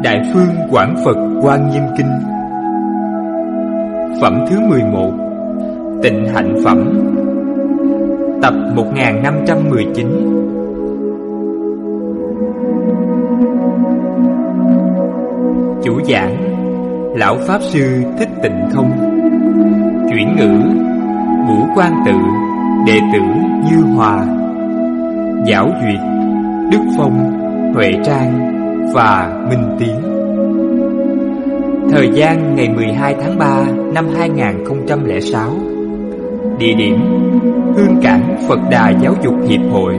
Đại Phương Quảng Phật Quan Nghiêm Kinh. Phẩm thứ 11. Tịnh Hạnh Phẩm. Tập 1519. Chủ giảng Lão Pháp Sư Thích Tịnh Không. Chuyển ngữ Vũ Quang Tự, đệ tử Như Hòa. Giảo duyệt Đức Phong, Huệ Trang và Minh Tiến. Thời gian ngày 12 tháng 3 năm 2006. Địa điểm Hương Cảng Phật Đà Giáo dục Hiệp hội.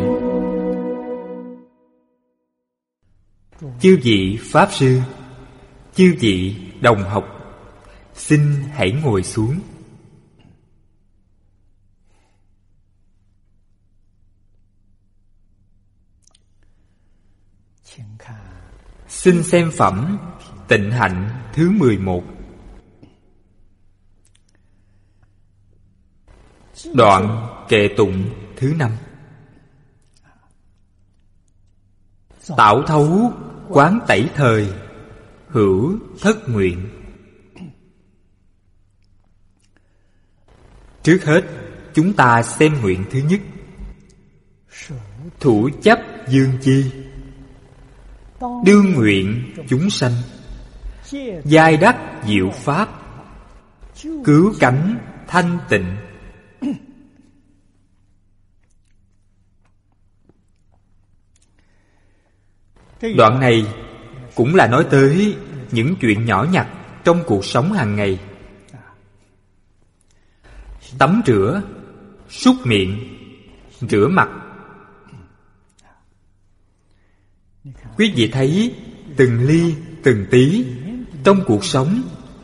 Chư vị Pháp Sư, chư vị đồng học, xin hãy ngồi xuống. Xin xem phẩm Tịnh Hạnh thứ 11. Đoạn kệ tụng thứ 5. Tảo thấu quán tẩy thời, hữu thất nguyện. Trước hết, chúng ta xem nguyện thứ nhất. Thủ chấp dương chi, đương nguyện chúng sanh, giai đắc diệu pháp, cứu cánh thanh tịnh. Đoạn này cũng là nói tới những chuyện nhỏ nhặt trong cuộc sống hàng ngày. Tắm rửa, súc miệng, rửa mặt. Quý vị thấy từng ly từng tí trong cuộc sống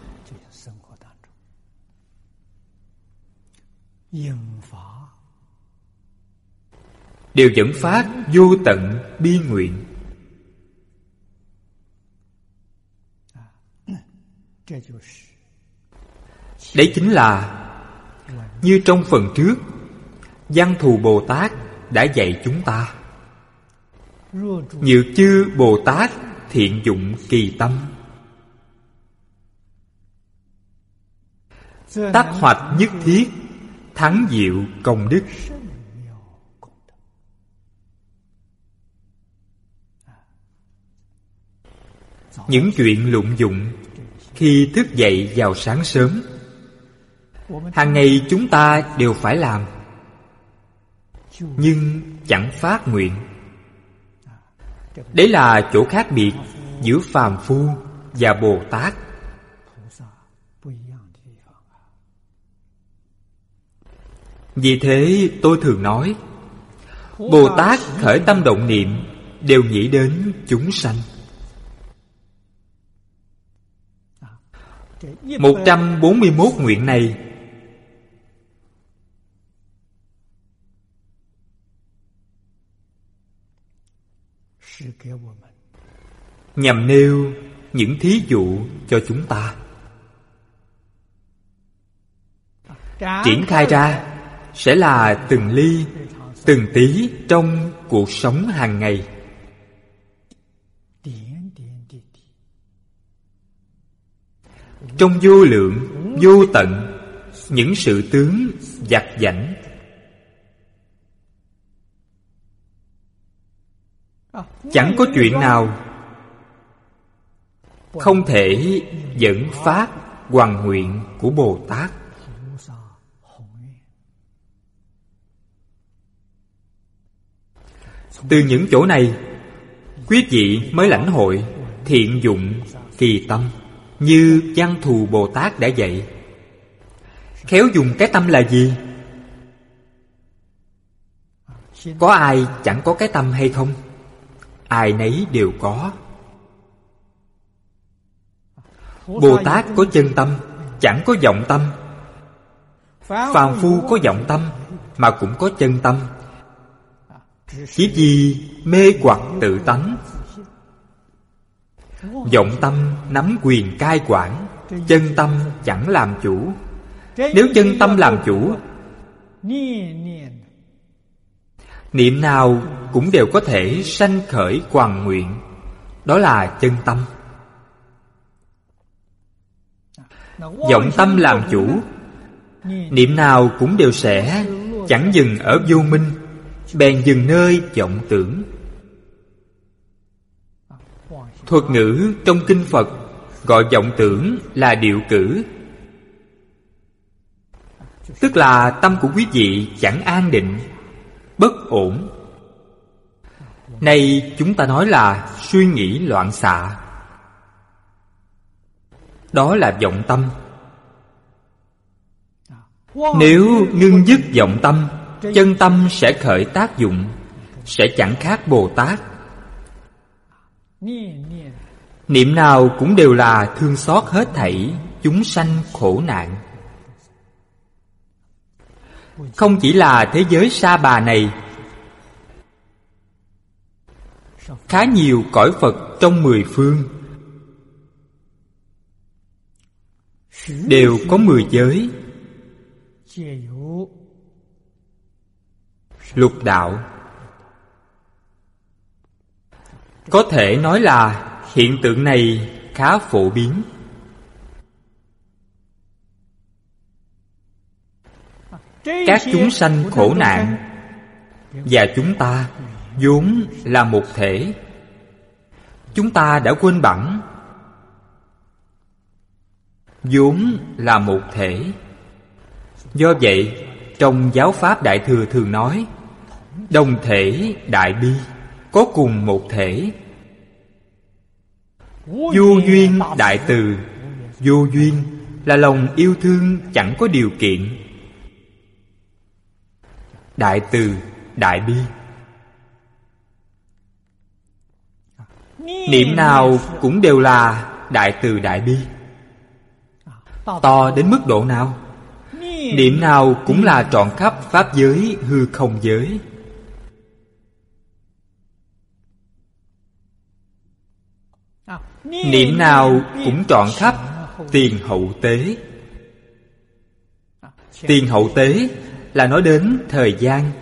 đều dẫn phát vô tận bi nguyện. Đấy chính là như trong phần trước Văn Thù Bồ Tát đã dạy chúng ta: Nhược chư Bồ Tát thiện dụng kỳ tâm, tác hoạch nhất thiết, thắng diệu công đức. Những chuyện lụng dụng khi thức dậy vào sáng sớm, hàng ngày chúng ta đều phải làm, nhưng chẳng phát nguyện. Đấy là chỗ khác biệt giữa phàm phu và Bồ Tát. Vì thế tôi thường nói, Bồ Tát khởi tâm động niệm đều nghĩ đến chúng sanh. 141 nguyện này nhằm nêu những thí dụ cho chúng ta. Triển khai ra sẽ là từng ly, từng tí trong cuộc sống hàng ngày. Trong vô lượng, vô tận những sự tướng vặt vãnh, chẳng có chuyện nào không thể dẫn phát hoằng nguyện của Bồ Tát. Từ những chỗ này, quý vị mới lãnh hội thiện dụng kỳ tâm như Văn Thù Bồ Tát đã dạy. Khéo dùng cái tâm là gì? Có ai chẳng có cái tâm hay không? Ai nấy đều có. Bồ Tát có chân tâm, chẳng có vọng tâm. Phàm phu có vọng tâm mà cũng có chân tâm, chỉ vì mê hoặc tự tánh. Vọng tâm nắm quyền cai quản, chân tâm chẳng làm chủ. Nếu chân tâm làm chủ, niệm nào cũng đều có thể sanh khởi hoằng nguyện. Đó là chân tâm. Vọng tâm làm chủ, niệm nào cũng đều sẽ chẳng dừng ở vô minh, bèn dừng nơi vọng tưởng. Thuật ngữ trong kinh Phật gọi vọng tưởng là điệu cử, tức là tâm của quý vị chẳng an định, bất ổn. Nay chúng ta nói là suy nghĩ loạn xạ. Đó là vọng tâm. Nếu ngưng dứt vọng tâm, chân tâm sẽ khởi tác dụng, sẽ chẳng khác Bồ Tát. Niệm nào cũng đều là thương xót hết thảy chúng sanh khổ nạn. Không chỉ là thế giới Sa Bà này, khá nhiều cõi Phật trong 10 phương đều có 10 giới, lục đạo. Có thể nói là hiện tượng này khá phổ biến. Các chúng sanh khổ nạn và chúng ta vốn là một thể. Chúng ta đã quên bẵng, vốn là một thể. Do vậy, trong giáo pháp Đại Thừa thường nói đồng thể đại bi, có cùng một thể. Vô duyên đại từ. Vô duyên là lòng yêu thương chẳng có điều kiện. Đại từ đại bi. Niệm nào cũng đều là đại từ đại bi. To đến mức độ nào? Niệm nào cũng là trọn khắp pháp giới hư không giới. Niệm nào cũng trọn khắp tiền hậu tế. Tiền hậu tế là nói đến thời gian.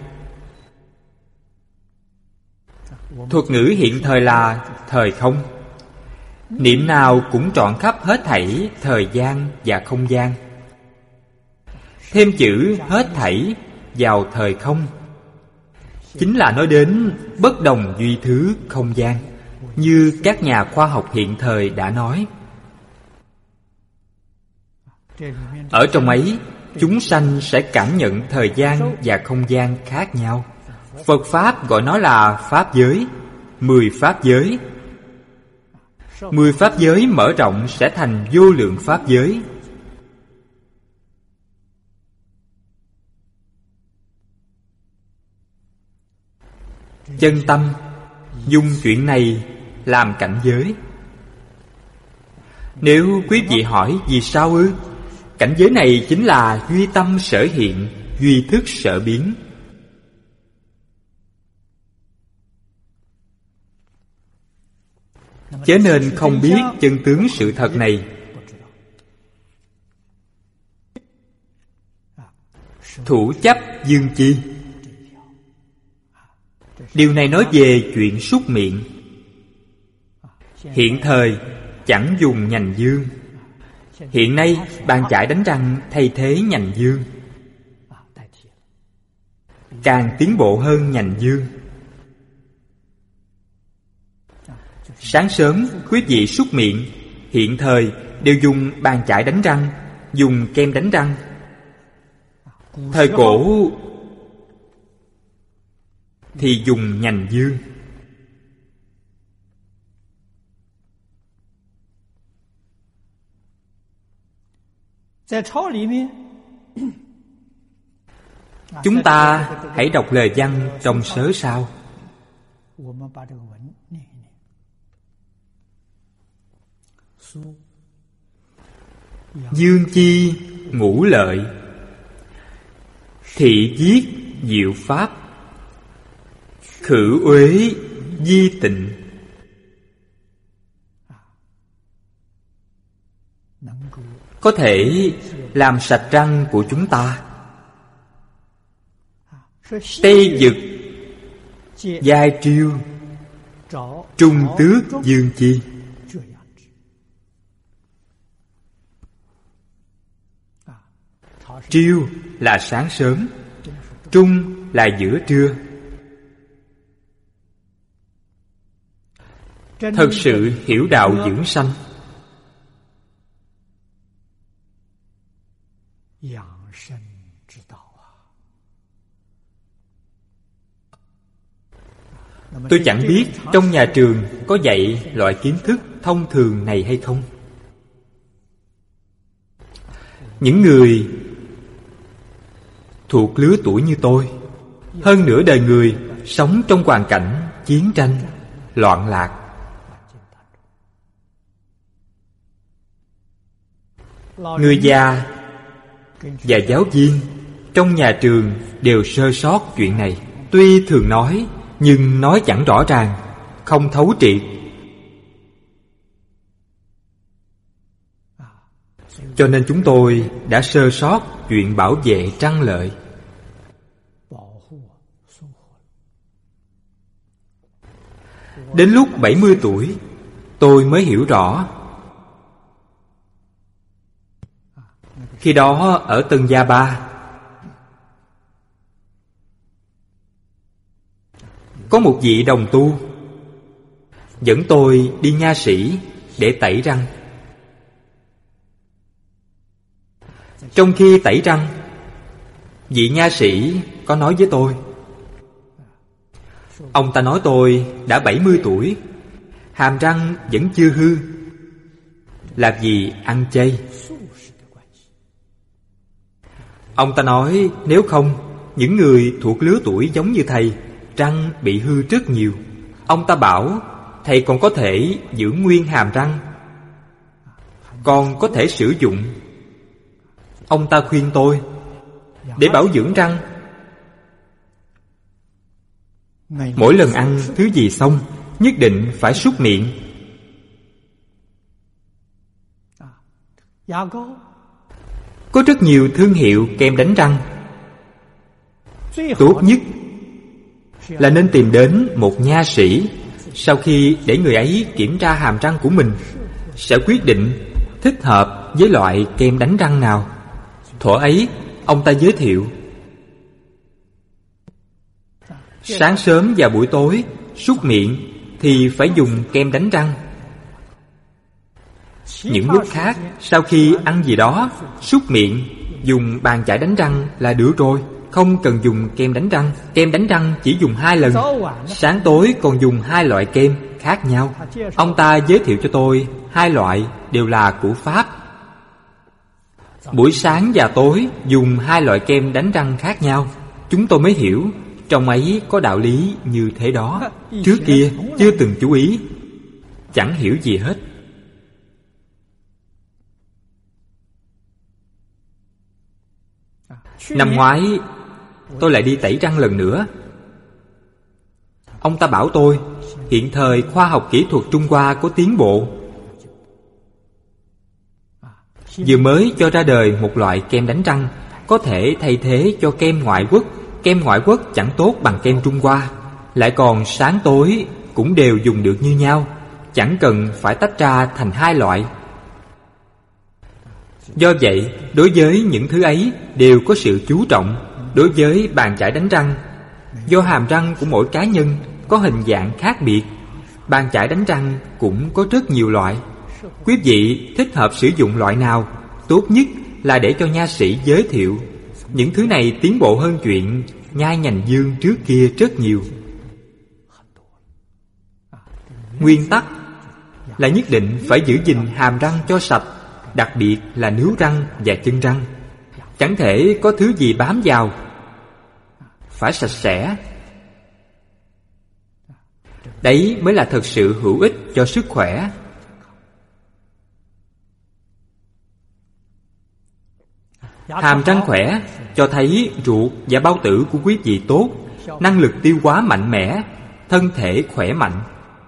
Thuật ngữ hiện thời là thời không. Niệm nào cũng trọn khắp hết thảy thời gian và không gian. Thêm chữ hết thảy vào thời không chính là nói đến bất đồng duy thứ không gian, như các nhà khoa học hiện thời đã nói. Ở trong ấy, chúng sanh sẽ cảm nhận thời gian và không gian khác nhau. Phật Pháp gọi nó là Pháp giới, 10 Pháp giới. 10 Pháp giới mở rộng sẽ thành vô lượng Pháp giới. Chân tâm dùng chuyện này làm cảnh giới. Nếu quý vị hỏi vì sao ư? Cảnh giới này chính là duy tâm sở hiện, duy thức sở biến. Chớ nên không biết chân tướng sự thật này. Thủ chấp dương chi. Điều này nói về chuyện súc miệng. Hiện thời chẳng dùng nhành dương. Hiện nay bàn chải đánh răng thay thế nhành dương, càng tiến bộ hơn nhành dương. Sáng sớm quý vị súc miệng, hiện thời đều dùng bàn chải đánh răng, dùng kem đánh răng. Thời cổ thì dùng nhành dương. Chúng ta hãy đọc lời văn trong sớ sau. Dương chi ngũ lợi, thị giết diệu pháp, khử uế di tịnh. Có thể làm sạch răng của chúng ta. Tây dực giai triêu, trung tước dương chi. Triêu là sáng sớm, trung là giữa trưa. Thật sự hiểu đạo dưỡng sanh, tôi chẳng biết trong nhà trường có dạy loại kiến thức thông thường này hay không. Những người thuộc lứa tuổi như tôi, hơn nửa đời người sống trong hoàn cảnh chiến tranh, loạn lạc. Người già và giáo viên trong nhà trường đều sơ sót chuyện này. Tuy thường nói, nhưng nói chẳng rõ ràng, không thấu triệt. Cho nên chúng tôi đã sơ sót chuyện bảo vệ trăng lợi. Đến lúc 70 tuổi, tôi mới hiểu rõ. Khi đó ở Tân Gia Ba, có một vị đồng tu dẫn tôi đi nha sĩ để tẩy răng. Trong khi tẩy răng, vị nha sĩ có nói với tôi, ông ta nói tôi đã 70 tuổi, hàm răng vẫn chưa hư, là vì ăn chay. Ông ta nói nếu không, những người thuộc lứa tuổi giống như thầy, răng bị hư rất nhiều. Ông ta bảo thầy còn có thể giữ nguyên hàm răng, còn có thể sử dụng. Ông ta khuyên tôi, để bảo dưỡng răng, mỗi lần ăn thứ gì xong nhất định phải súc miệng. Có rất nhiều thương hiệu kem đánh răng. Tốt nhất là nên tìm đến một nha sĩ. Sau khi để người ấy kiểm tra hàm răng của mình, sẽ quyết định thích hợp với loại kem đánh răng nào. Thuở ấy, ông ta giới thiệu sáng sớm và buổi tối súc miệng thì phải dùng kem đánh răng. Những lúc khác, sau khi ăn gì đó, súc miệng, dùng bàn chải đánh răng là được rồi, không cần dùng kem đánh răng. Kem đánh răng chỉ dùng 2 lần, sáng tối còn dùng 2 loại kem khác nhau. Ông ta giới thiệu cho tôi 2 loại đều là của Pháp. Buổi sáng và tối dùng 2 loại kem đánh răng khác nhau. Chúng tôi mới hiểu trong ấy có đạo lý như thế đó. Trước kia chưa từng chú ý, chẳng hiểu gì hết. Năm ngoái tôi lại đi tẩy răng lần nữa. Ông ta bảo tôi hiện thời khoa học kỹ thuật Trung Hoa có tiến bộ, vừa mới cho ra đời một loại kem đánh răng có thể thay thế cho kem ngoại quốc. Kem ngoại quốc chẳng tốt bằng kem Trung Hoa, lại còn sáng tối cũng đều dùng được như nhau, chẳng cần phải tách ra thành 2 loại. Do vậy, đối với những thứ ấy đều có sự chú trọng. Đối với bàn chải đánh răng, do hàm răng của mỗi cá nhân có hình dạng khác biệt, bàn chải đánh răng cũng có rất nhiều loại. Quý vị thích hợp sử dụng loại nào, tốt nhất là để cho nha sĩ giới thiệu. Những thứ này tiến bộ hơn chuyện nhai nhành dương trước kia rất nhiều. Nguyên tắc là nhất định phải giữ gìn hàm răng cho sạch, đặc biệt là nướu răng và chân răng. Chẳng thể có thứ gì bám vào, phải sạch sẽ. Đấy mới là thật sự hữu ích cho sức khỏe. Hàm răng khỏe cho thấy ruột và bao tử của quý vị tốt, năng lực tiêu hóa mạnh mẽ, thân thể khỏe mạnh.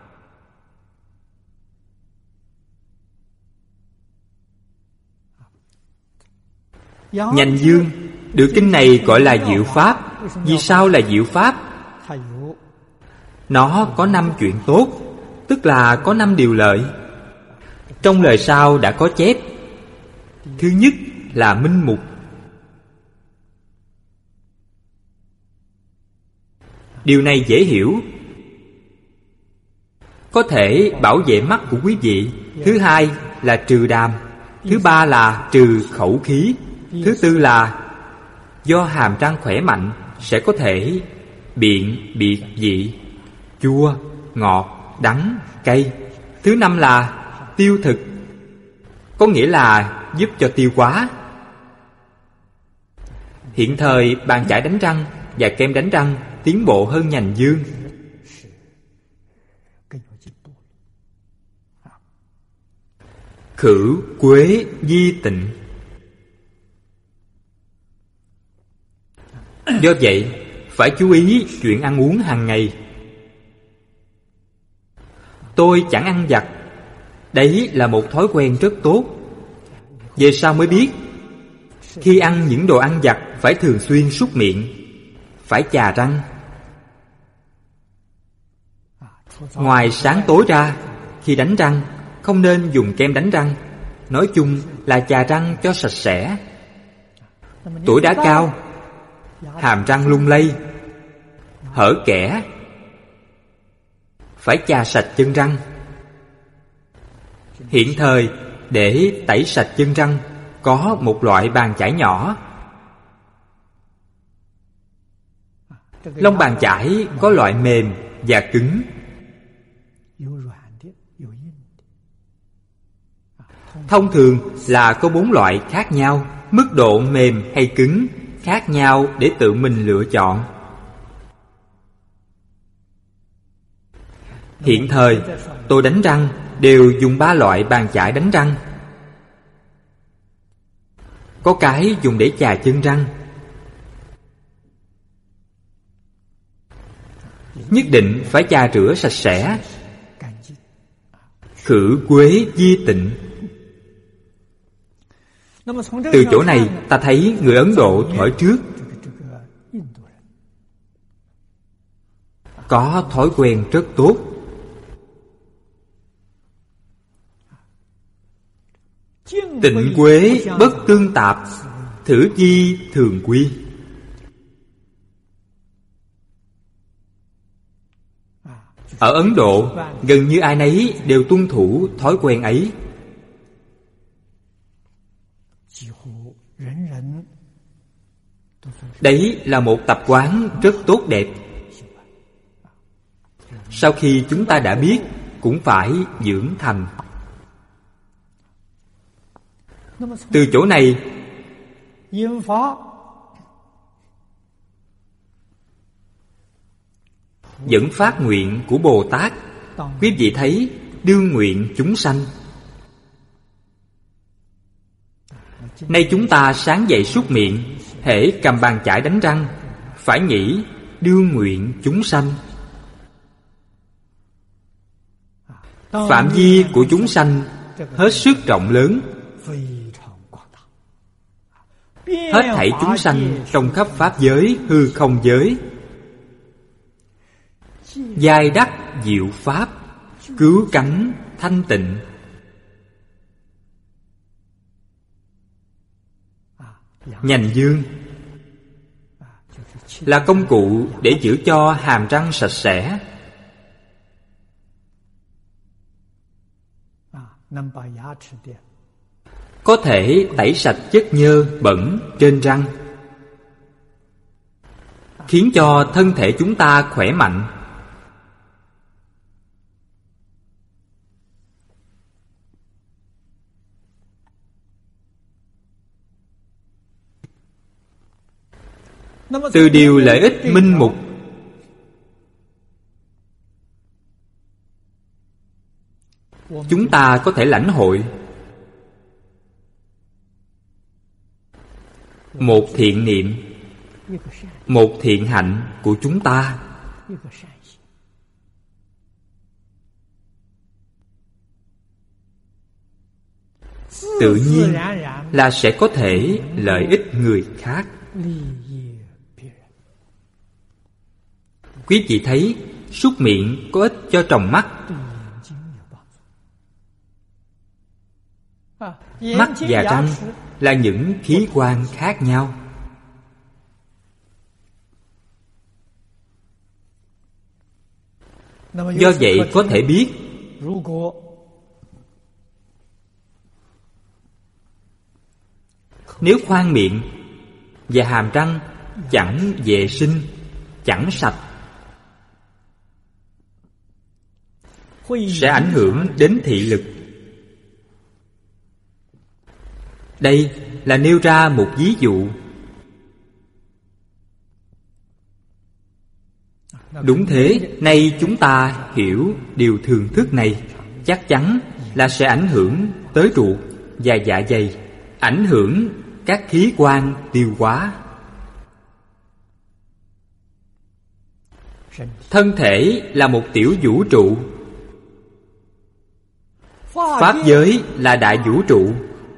Nhành dương được kinh này gọi là diệu pháp. Vì sao là diệu pháp? Nó có 5 chuyện tốt, tức là có 5 điều lợi. Trong lời sau đã có chép. Thứ nhất là minh mục. Điều này dễ hiểu. Có thể bảo vệ mắt của quý vị. Thứ hai là trừ đàm. Thứ ba là trừ khẩu khí. Thứ tư là do hàm răng khỏe mạnh sẽ có thể biện biệt vị, chua, ngọt, đắng, cay. Thứ năm là tiêu thực, có nghĩa là giúp cho tiêu hóa. Hiện thời bàn chải đánh răng và kem đánh răng tiến bộ hơn nhành dương. Khử quế di tịnh. Do vậy phải chú ý chuyện ăn uống hàng ngày. Tôi chẳng ăn vặt. Đấy là một thói quen rất tốt. Về sau mới biết, khi ăn những đồ ăn vặt phải thường xuyên súc miệng, phải chà răng. Ngoài sáng tối ra, khi đánh răng không nên dùng kem đánh răng. Nói chung là chà răng cho sạch sẽ. Tuổi đã cao, hàm răng lung lay, hở kẽ, phải chà sạch chân răng. Hiện thời để tẩy sạch chân răng có một loại bàn chải nhỏ. Lông bàn chải có loại mềm và cứng. Thông thường là có 4 loại khác nhau. Mức độ mềm hay cứng khác nhau để tự mình lựa chọn. Hiện thời tôi đánh răng đều dùng 3 loại bàn chải đánh răng. Có cái dùng để chà chân răng. Nhất định phải chà rửa sạch sẽ. Khử quế di tịnh. Từ chỗ này ta thấy người Ấn Độ thuở trước có thói quen rất tốt. Tịnh quế bất tương tạp, thử di thường quy. Ở Ấn Độ, gần như ai nấy đều tuân thủ thói quen ấy. Đấy là một tập quán rất tốt đẹp. Sau khi chúng ta đã biết, cũng phải dưỡng thành. Từ chỗ này dẫn phát nguyện của Bồ Tát. Quý vị thấy đương nguyện chúng sanh. Nay chúng ta sáng dậy súc miệng, hễ cầm bàn chải đánh răng, phải nghĩ đương nguyện chúng sanh. Phạm vi của chúng sanh hết sức rộng lớn. Hết thảy chúng sanh trong khắp pháp giới, hư không giới. Giai đắc diệu pháp, cứu cánh thanh tịnh. Nhành dương là công cụ để giữ cho hàm răng sạch sẽ. Có thể tẩy sạch chất nhơ bẩn trên răng, khiến cho thân thể chúng ta khỏe mạnh. Từ điều lợi ích minh mục, chúng ta có thể lãnh hội một thiện niệm, một thiện hạnh của chúng ta. Tự nhiên là sẽ có thể lợi ích người khác. Quý vị thấy súc miệng có ích cho tròng mắt. Mắt và răng là những khí quan khác nhau. Do vậy có thể biết, nếu khoang miệng và hàm răng chẳng vệ sinh, chẳng sạch, sẽ ảnh hưởng đến thị lực. Đây là nêu ra một ví dụ. Đúng thế, nay chúng ta hiểu điều thường thức này, chắc chắn là sẽ ảnh hưởng tới ruột và dạ dày, ảnh hưởng các khí quan tiêu hóa. Thân thể là một tiểu vũ trụ, pháp giới là đại vũ trụ.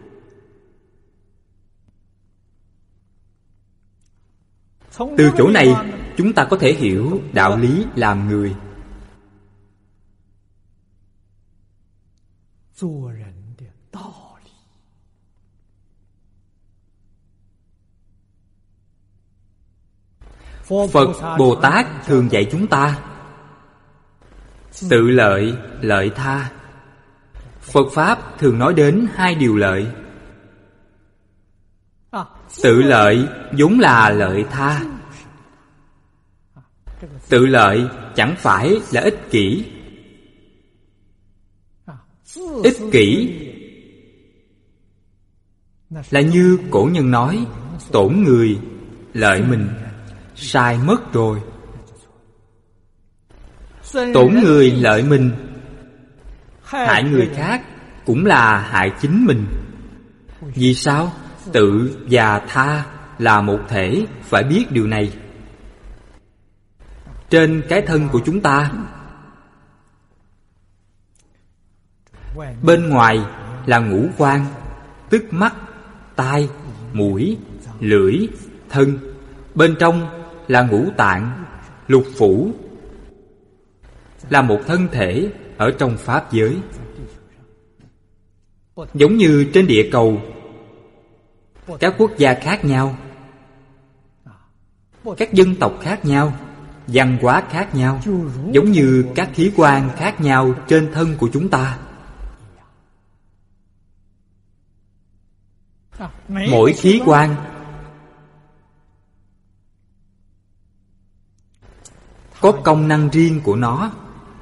Từ chỗ này chúng ta có thể hiểu đạo lý làm người. Phật Bồ Tát thường dạy chúng ta tự lợi, lợi tha. Phật Pháp thường nói đến hai điều lợi. Tự lợi vốn là lợi tha. Tự lợi chẳng phải là ích kỷ. Ích kỷ là như cổ nhân nói, tổn người, lợi mình. Sai mất rồi. Tổn người lợi mình, hại người khác cũng là hại chính mình. Vì sao? Tự và tha là một thể, phải biết điều này. Trên cái thân của chúng ta, bên ngoài là ngũ quan, tức mắt, tai, mũi, lưỡi, thân. Bên trong là ngũ tạng, lục phủ, là một thân thể ở trong pháp giới. Giống như trên địa cầu, các quốc gia khác nhau, các dân tộc khác nhau, văn hóa khác nhau, giống như các khí quan khác nhau trên thân của chúng ta. Mỗi khí quan có công năng riêng của nó.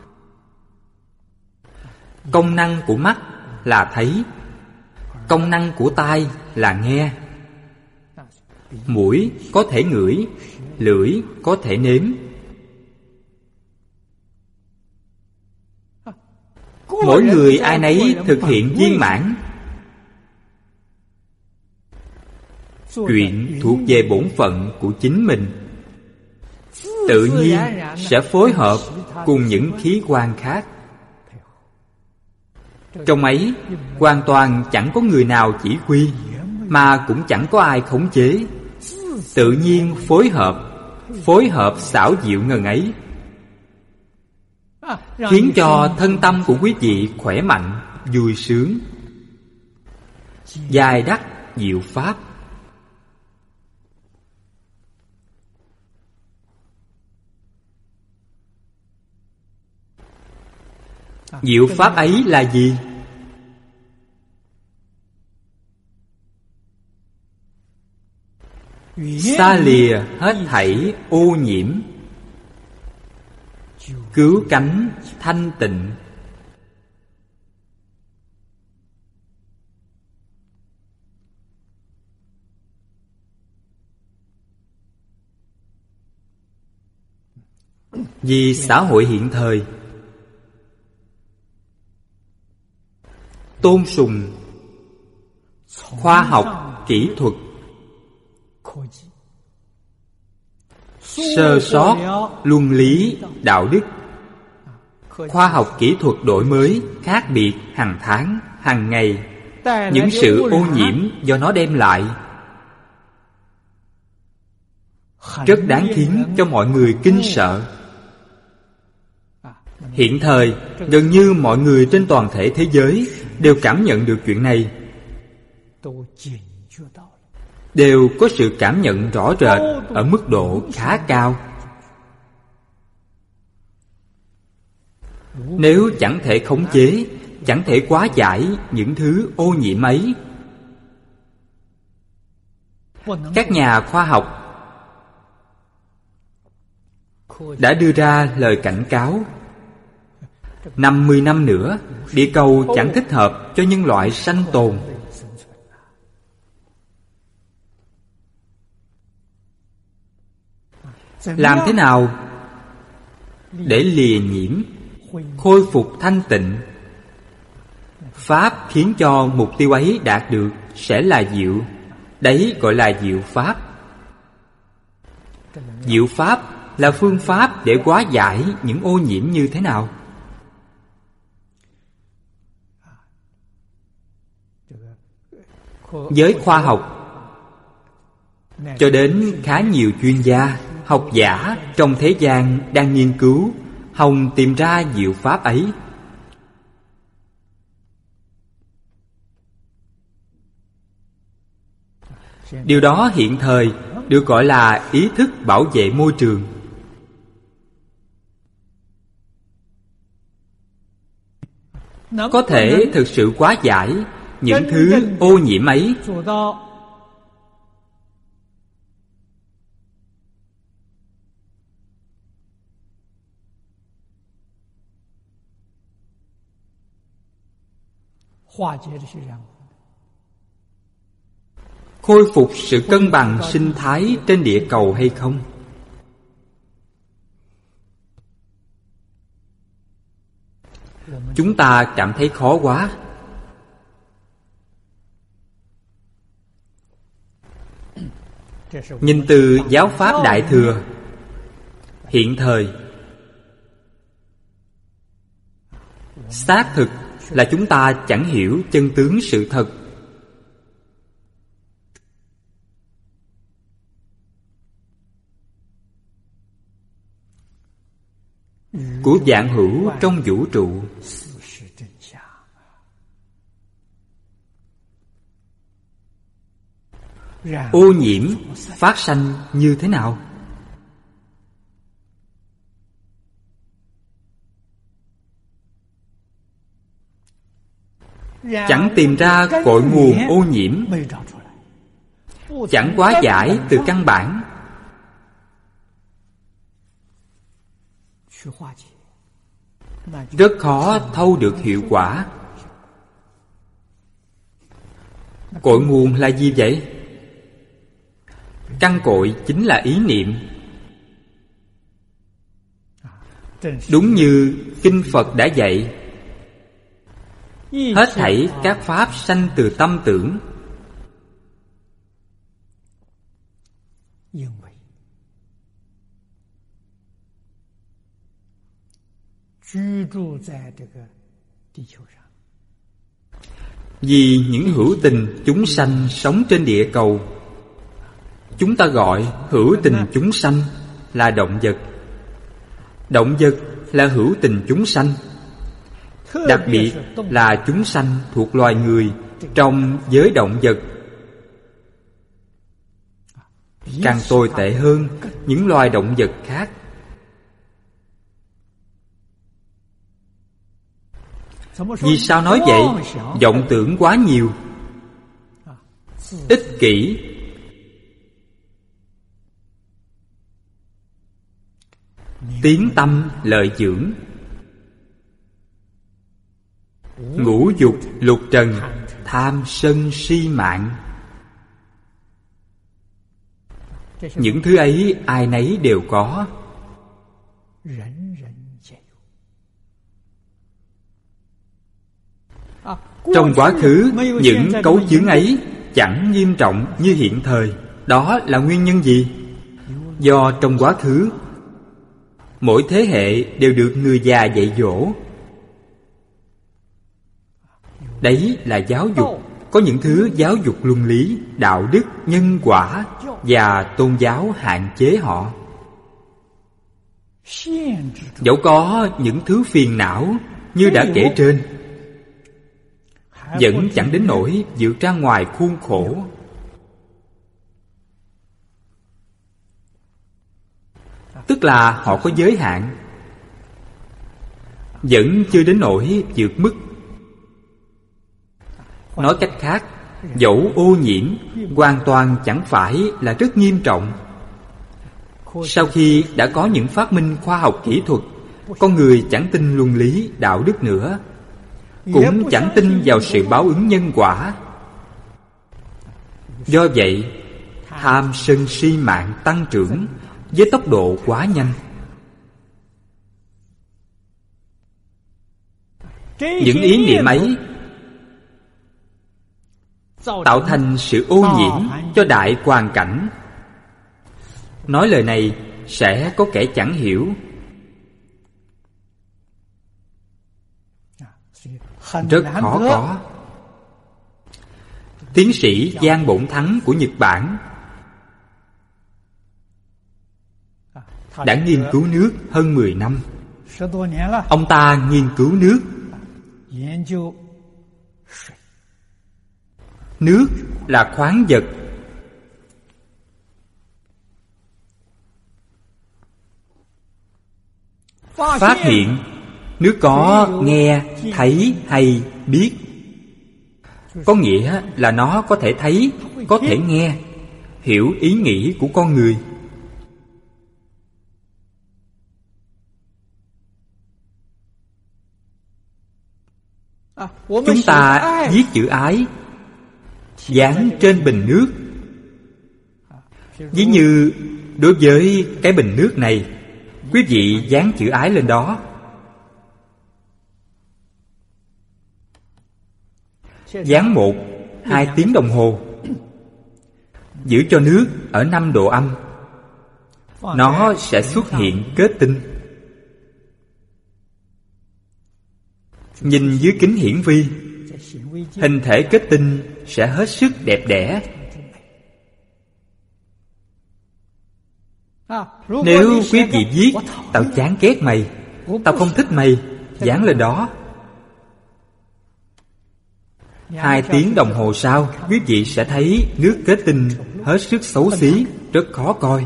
Công năng của mắt là thấy, công năng của tai là nghe, mũi có thể ngửi, lưỡi có thể nếm. Mỗi người ai nấy thực hiện viên mãn. Chuyện thuộc về bổn phận của chính mình, tự nhiên sẽ phối hợp cùng những khí quan khác. Trong ấy hoàn toàn chẳng có người nào chỉ huy, mà cũng chẳng có ai khống chế. Tự nhiên phối hợp xảo diệu ngần ấy, khiến cho thân tâm của quý vị khỏe mạnh, vui sướng, giai đắc diệu pháp. Diệu pháp ấy là gì? Xa lìa hết thảy ô nhiễm, cứu cánh thanh tịnh. Vì xã hội hiện thời tôn sùng khoa học kỹ thuật, sơ sót luân lý đạo đức. Khoa học kỹ thuật đổi mới khác biệt hàng tháng, hàng ngày. Những sự ô nhiễm do nó đem lại rất đáng khiến cho mọi người kinh sợ. Hiện thời gần như mọi người trên toàn thể thế giới đều cảm nhận được chuyện này, đều có sự cảm nhận rõ rệt ở mức độ khá cao. Nếu chẳng thể khống chế, chẳng thể hóa giải những thứ ô nhiễm ấy, các nhà khoa học đã đưa ra lời cảnh cáo 50 năm nữa địa cầu chẳng thích hợp cho nhân loại sanh tồn. Làm thế nào để lìa nhiễm, khôi phục thanh tịnh? Pháp khiến cho mục tiêu ấy đạt được sẽ là diệu. Đấy gọi là diệu pháp. Diệu pháp là phương pháp để hóa giải những ô nhiễm như thế nào? Giới khoa học cho đến khá nhiều chuyên gia, học giả trong thế gian đang nghiên cứu, hòng tìm ra diệu pháp ấy. Điều đó hiện thời được gọi là ý thức bảo vệ môi trường. Có thể thực sự hóa giải những thứ ô nhiễm ấy. Khôi phục sự cân bằng sinh thái trên địa cầu hay không? Chúng ta cảm thấy khó quá. Nhìn từ giáo pháp Đại Thừa hiện thời, xác thực là chúng ta chẳng hiểu chân tướng sự thật. Của vạn hữu trong vũ trụ. Ô nhiễm phát sanh như thế nào? Chẳng tìm ra cội nguồn ô nhiễm, chẳng hóa giải từ căn bản, rất khó thâu được hiệu quả. Cội nguồn là gì vậy? Căn cội chính là ý niệm. Đúng như Kinh Phật đã dạy, hết thảy các pháp sanh từ tâm tưởng. Vì những hữu tình chúng sanh sống trên địa cầu, chúng ta gọi hữu tình chúng sanh là động vật. Động vật là hữu tình chúng sanh. Đặc biệt là chúng sanh thuộc loài người trong giới động vật, càng tồi tệ hơn những loài động vật khác. Vì sao nói vậy? Vọng tưởng quá nhiều, ích kỷ, tiếng tâm lợi dưỡng, ngũ dục lục trần, tham sân si mạng. Những thứ ấy ai nấy đều có. Trong quá khứ, những cấu chướng ấy chẳng nghiêm trọng như hiện thời. Đó là nguyên nhân gì? Do trong quá khứ, mỗi thế hệ đều được người già dạy dỗ. Đấy là giáo dục. Có những thứ giáo dục luân lý, đạo đức, nhân quả, và tôn giáo hạn chế họ. Dẫu có những thứ phiền não như đã kể trên, vẫn chẳng đến nỗi vượt ra ngoài khuôn khổ. Tức là họ có giới hạn. vẫn chưa đến nỗi vượt mức. Nói cách khác, dẫu ô nhiễm hoàn toàn chẳng phải là rất nghiêm trọng. Sau khi đã có những phát minh khoa học kỹ thuật, con người chẳng tin luân lý đạo đức nữa, cũng chẳng tin vào sự báo ứng nhân quả. Do vậy, tham sân si mạng tăng trưởng với tốc độ quá nhanh. Những ý niệm ấy tạo thành sự ô nhiễm cho đại hoàn cảnh. Nói lời này sẽ có kẻ chẳng hiểu. Rất khó có. Tiến sĩ Giang Bổn Thắng của Nhật Bản đã nghiên cứu nước hơn 10 năm. Ông ta nghiên cứu nước. Nước là khoáng vật. Phát hiện nước có nghe, thấy hay biết. Có nghĩa là nó có thể thấy, có thể nghe, hiểu ý nghĩ của con người. Chúng ta viết chữ ái, dán trên bình nước. Ví như đối với cái bình nước này, quý vị dán chữ ái lên đó. Dán 1-2 tiếng đồng hồ, giữ cho nước ở 5 độ âm, nó sẽ xuất hiện kết tinh. Nhìn dưới kính hiển vi, hình thể kết tinh sẽ hết sức đẹp đẽ. Nếu quý vị viết "Tao chán ghét mày", "Tao không thích mày", dán lên đó, 2 tiếng đồng hồ sau, quý vị sẽ thấy nước kết tinh hết sức xấu xí, rất khó coi.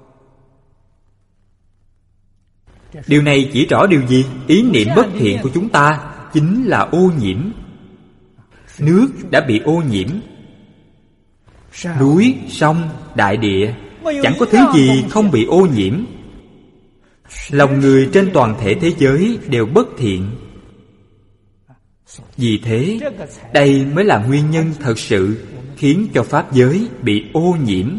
Điều này chỉ rõ điều gì? Ý niệm bất thiện của chúng ta chính là ô nhiễm. Nước đã bị ô nhiễm. Núi, sông, đại địa chẳng có thứ gì không bị ô nhiễm. Lòng người trên toàn thể thế giới đều bất thiện. Vì thế, đây mới là nguyên nhân thật sự khiến cho pháp giới bị ô nhiễm.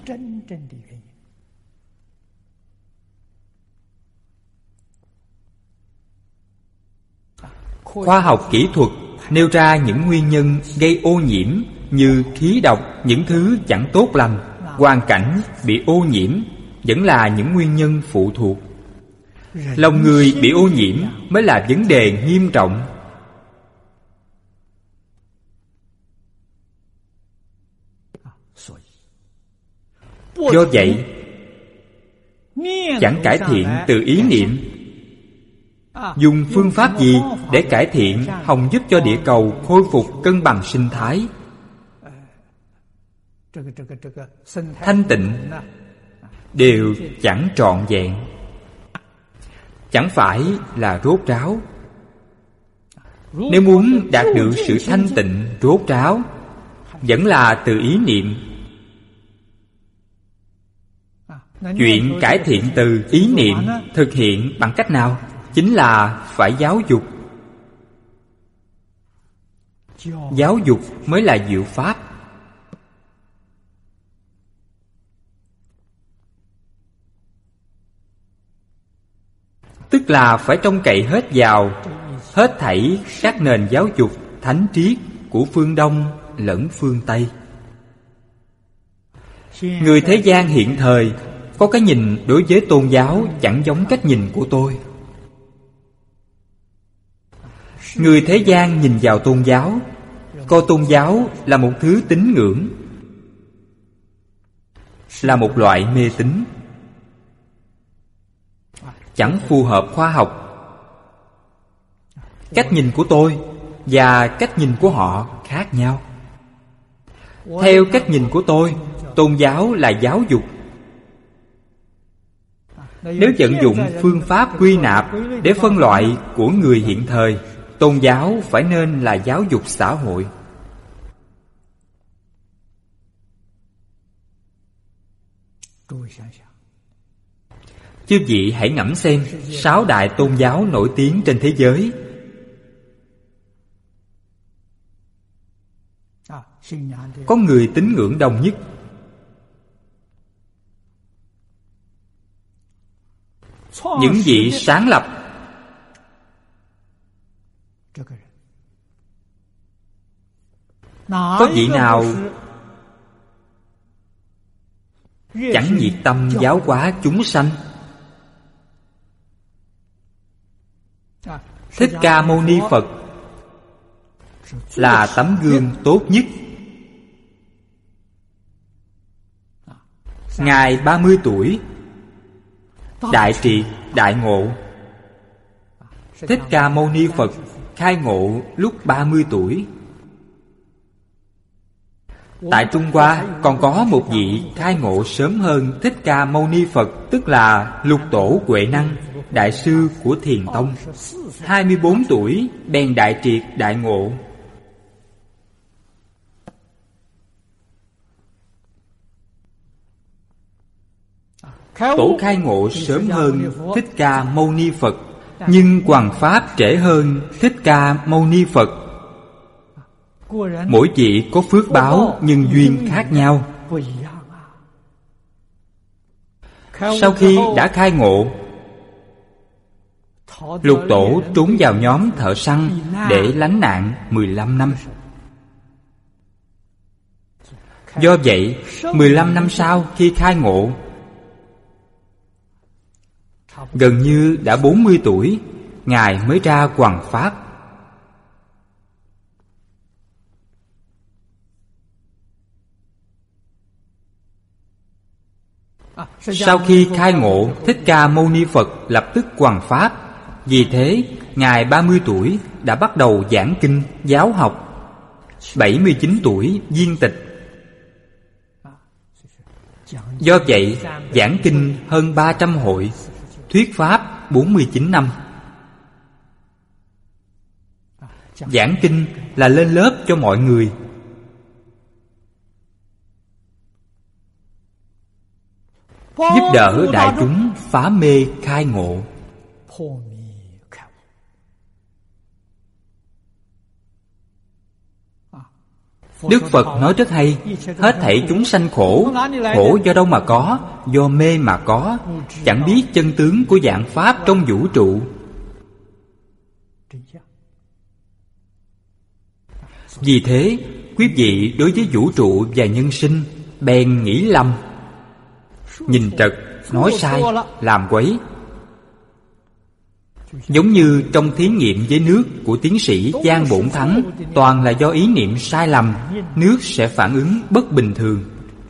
Khoa học kỹ thuật nêu ra những nguyên nhân gây ô nhiễm như khí độc, những thứ chẳng tốt lành, hoàn cảnh bị ô nhiễm vẫn là những nguyên nhân phụ thuộc. Lòng người bị ô nhiễm mới là vấn đề nghiêm trọng. Do vậy, chẳng cải thiện từ ý niệm. Dùng phương pháp gì để cải thiện hòng giúp cho địa cầu khôi phục cân bằng sinh thái, thanh tịnh, đều chẳng trọn vẹn. Chẳng phải là rốt ráo. Nếu muốn đạt được sự thanh tịnh rốt ráo, vẫn là từ ý niệm. Chuyện cải thiện từ ý niệm thực hiện bằng cách nào? Chính là phải giáo dục. Giáo dục mới là diệu pháp. Tức là phải trông cậy hết vào hết thảy các nền giáo dục thánh triết của phương Đông lẫn phương Tây. Người thế gian hiện thời có cái nhìn đối với tôn giáo chẳng giống cách nhìn của tôi. Người thế gian nhìn vào tôn giáo, coi tôn giáo là một thứ tín ngưỡng, là một loại mê tín, chẳng phù hợp khoa học. Cách nhìn của tôi và cách nhìn của họ khác nhau. Theo cách nhìn của tôi, tôn giáo là giáo dục. Nếu vận dụng phương pháp quy nạp để phân loại của người hiện thời, tôn giáo phải nên là giáo dục xã hội. Chư vị hãy ngẫm xem, 6 đại tôn giáo nổi tiếng trên thế giới, có người tín ngưỡng đông nhất. Những vị sáng lập, có vị nào chẳng nhiệt tâm giáo hóa chúng sanh? Thích Ca Mâu Ni Phật là tấm gương tốt nhất. Ngài 30 tuổi đại triệt đại ngộ. Thích Ca Mâu Ni Phật khai ngộ lúc 30 tuổi. Tại Trung Hoa còn có một vị khai ngộ sớm hơn Thích Ca Mâu Ni Phật, tức là Lục Tổ Huệ Năng, đại sư của Thiền Tông. 24 tuổi bèn đại triệt đại ngộ. Tổ khai ngộ sớm hơn Thích Ca Mâu Ni Phật, nhưng hoằng pháp trễ hơn Thích Ca Mâu Ni Phật. Mỗi vị có phước báo nhân duyên khác nhau. Sau khi đã khai ngộ, Lục Tổ trốn vào nhóm thợ săn để lánh nạn 15 năm. Do vậy, 15 năm sau khi khai ngộ, gần như đã 40 tuổi, Ngài mới ra hoằng pháp. Sau khi khai ngộ, Thích Ca Mâu Ni Phật lập tức hoằng pháp. Vì thế, Ngài 30 tuổi đã bắt đầu giảng kinh, giáo học. 79 tuổi viên tịch. Do vậy, giảng kinh hơn 300 hội, thuyết pháp 49 năm. Giảng kinh là lên lớp cho mọi người. Giúp đỡ đại chúng phá mê khai ngộ. Đức Phật nói rất hay: hết thảy chúng sanh khổ, khổ do đâu mà có? Do mê mà có, chẳng biết chân tướng của vạn pháp trong vũ trụ. Vì thế, quý vị đối với vũ trụ và nhân sinh bèn nghĩ lầm, nhìn trật, nói sai, làm quấy. Giống như trong thí nghiệm với nước của tiến sĩ Giang Bổn Thắng, toàn là do ý niệm sai lầm, nước sẽ phản ứng bất bình thường.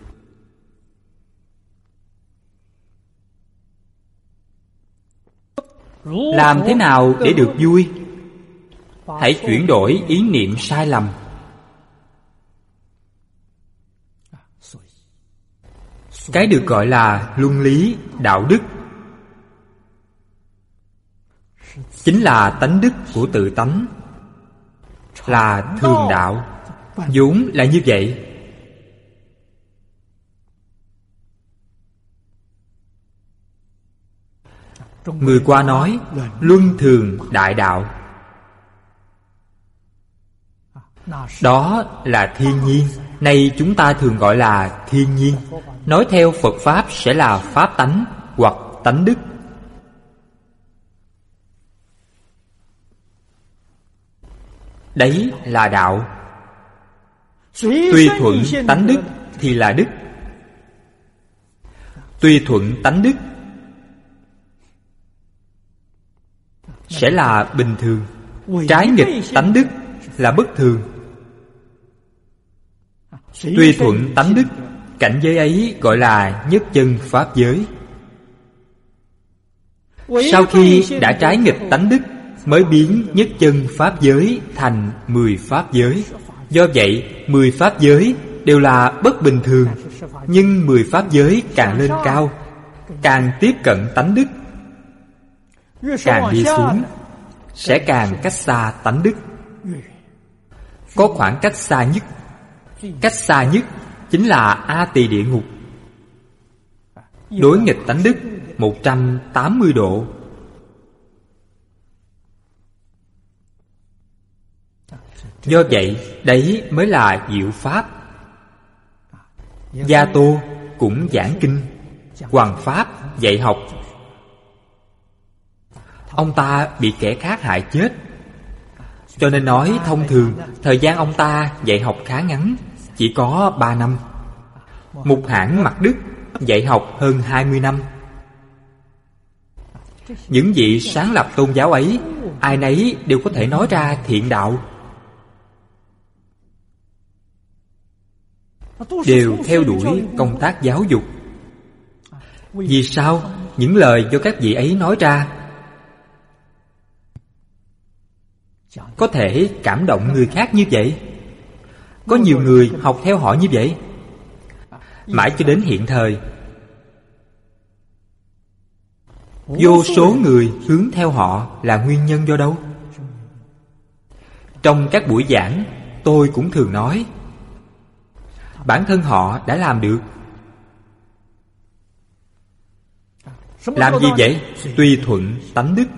Làm thế nào để được vui? Hãy chuyển đổi ý niệm sai lầm. Cái được gọi là luân lý, đạo đức chính là tánh đức của tự tánh, là thường đạo, vốn là như vậy. Người qua nói luân thường đại đạo, đó là thiên nhiên. Nay chúng ta thường gọi là thiên nhiên. Nói theo Phật Pháp sẽ là pháp tánh hoặc tánh đức. Đấy là đạo. Tùy thuận tánh đức thì là đức. Tùy thuận tánh đức sẽ là bình thường. Trái nghịch tánh đức là bất thường. Tùy thuận tánh đức, cảnh giới ấy gọi là nhất chân pháp giới. Sau khi đã trái nghịch tánh đức, mới biến nhất chân pháp giới thành 10 pháp giới. Do vậy, 10 pháp giới đều là bất bình thường. Nhưng 10 pháp giới càng lên cao, càng tiếp cận tánh đức, càng đi xuống sẽ càng cách xa tánh đức. Có khoảng cách xa nhất, cách xa nhất chính là A Tỳ địa ngục, đối nghịch tánh đức 180 độ. Do vậy, đấy mới là diệu pháp. Gia Tô cũng giảng kinh, hoằng pháp dạy học. Ông ta bị kẻ khác hại chết, cho nên nói thông thường thời gian ông ta dạy học khá ngắn, chỉ có 3 năm. Mục Hãn Mặc Đức dạy học hơn 20 năm. Những vị sáng lập tôn giáo ấy, ai nấy đều có thể nói ra thiện đạo, đều theo đuổi công tác giáo dục. Vì sao những lời do các vị ấy nói ra có thể cảm động người khác như vậy? Có nhiều người học theo họ như vậy. Mãi cho đến hiện thời, vô số người hướng theo họ là nguyên nhân do đâu? Trong các buổi giảng, tôi cũng thường nói, bản thân họ đã làm được. Làm gì vậy? Tùy thuận tánh đức.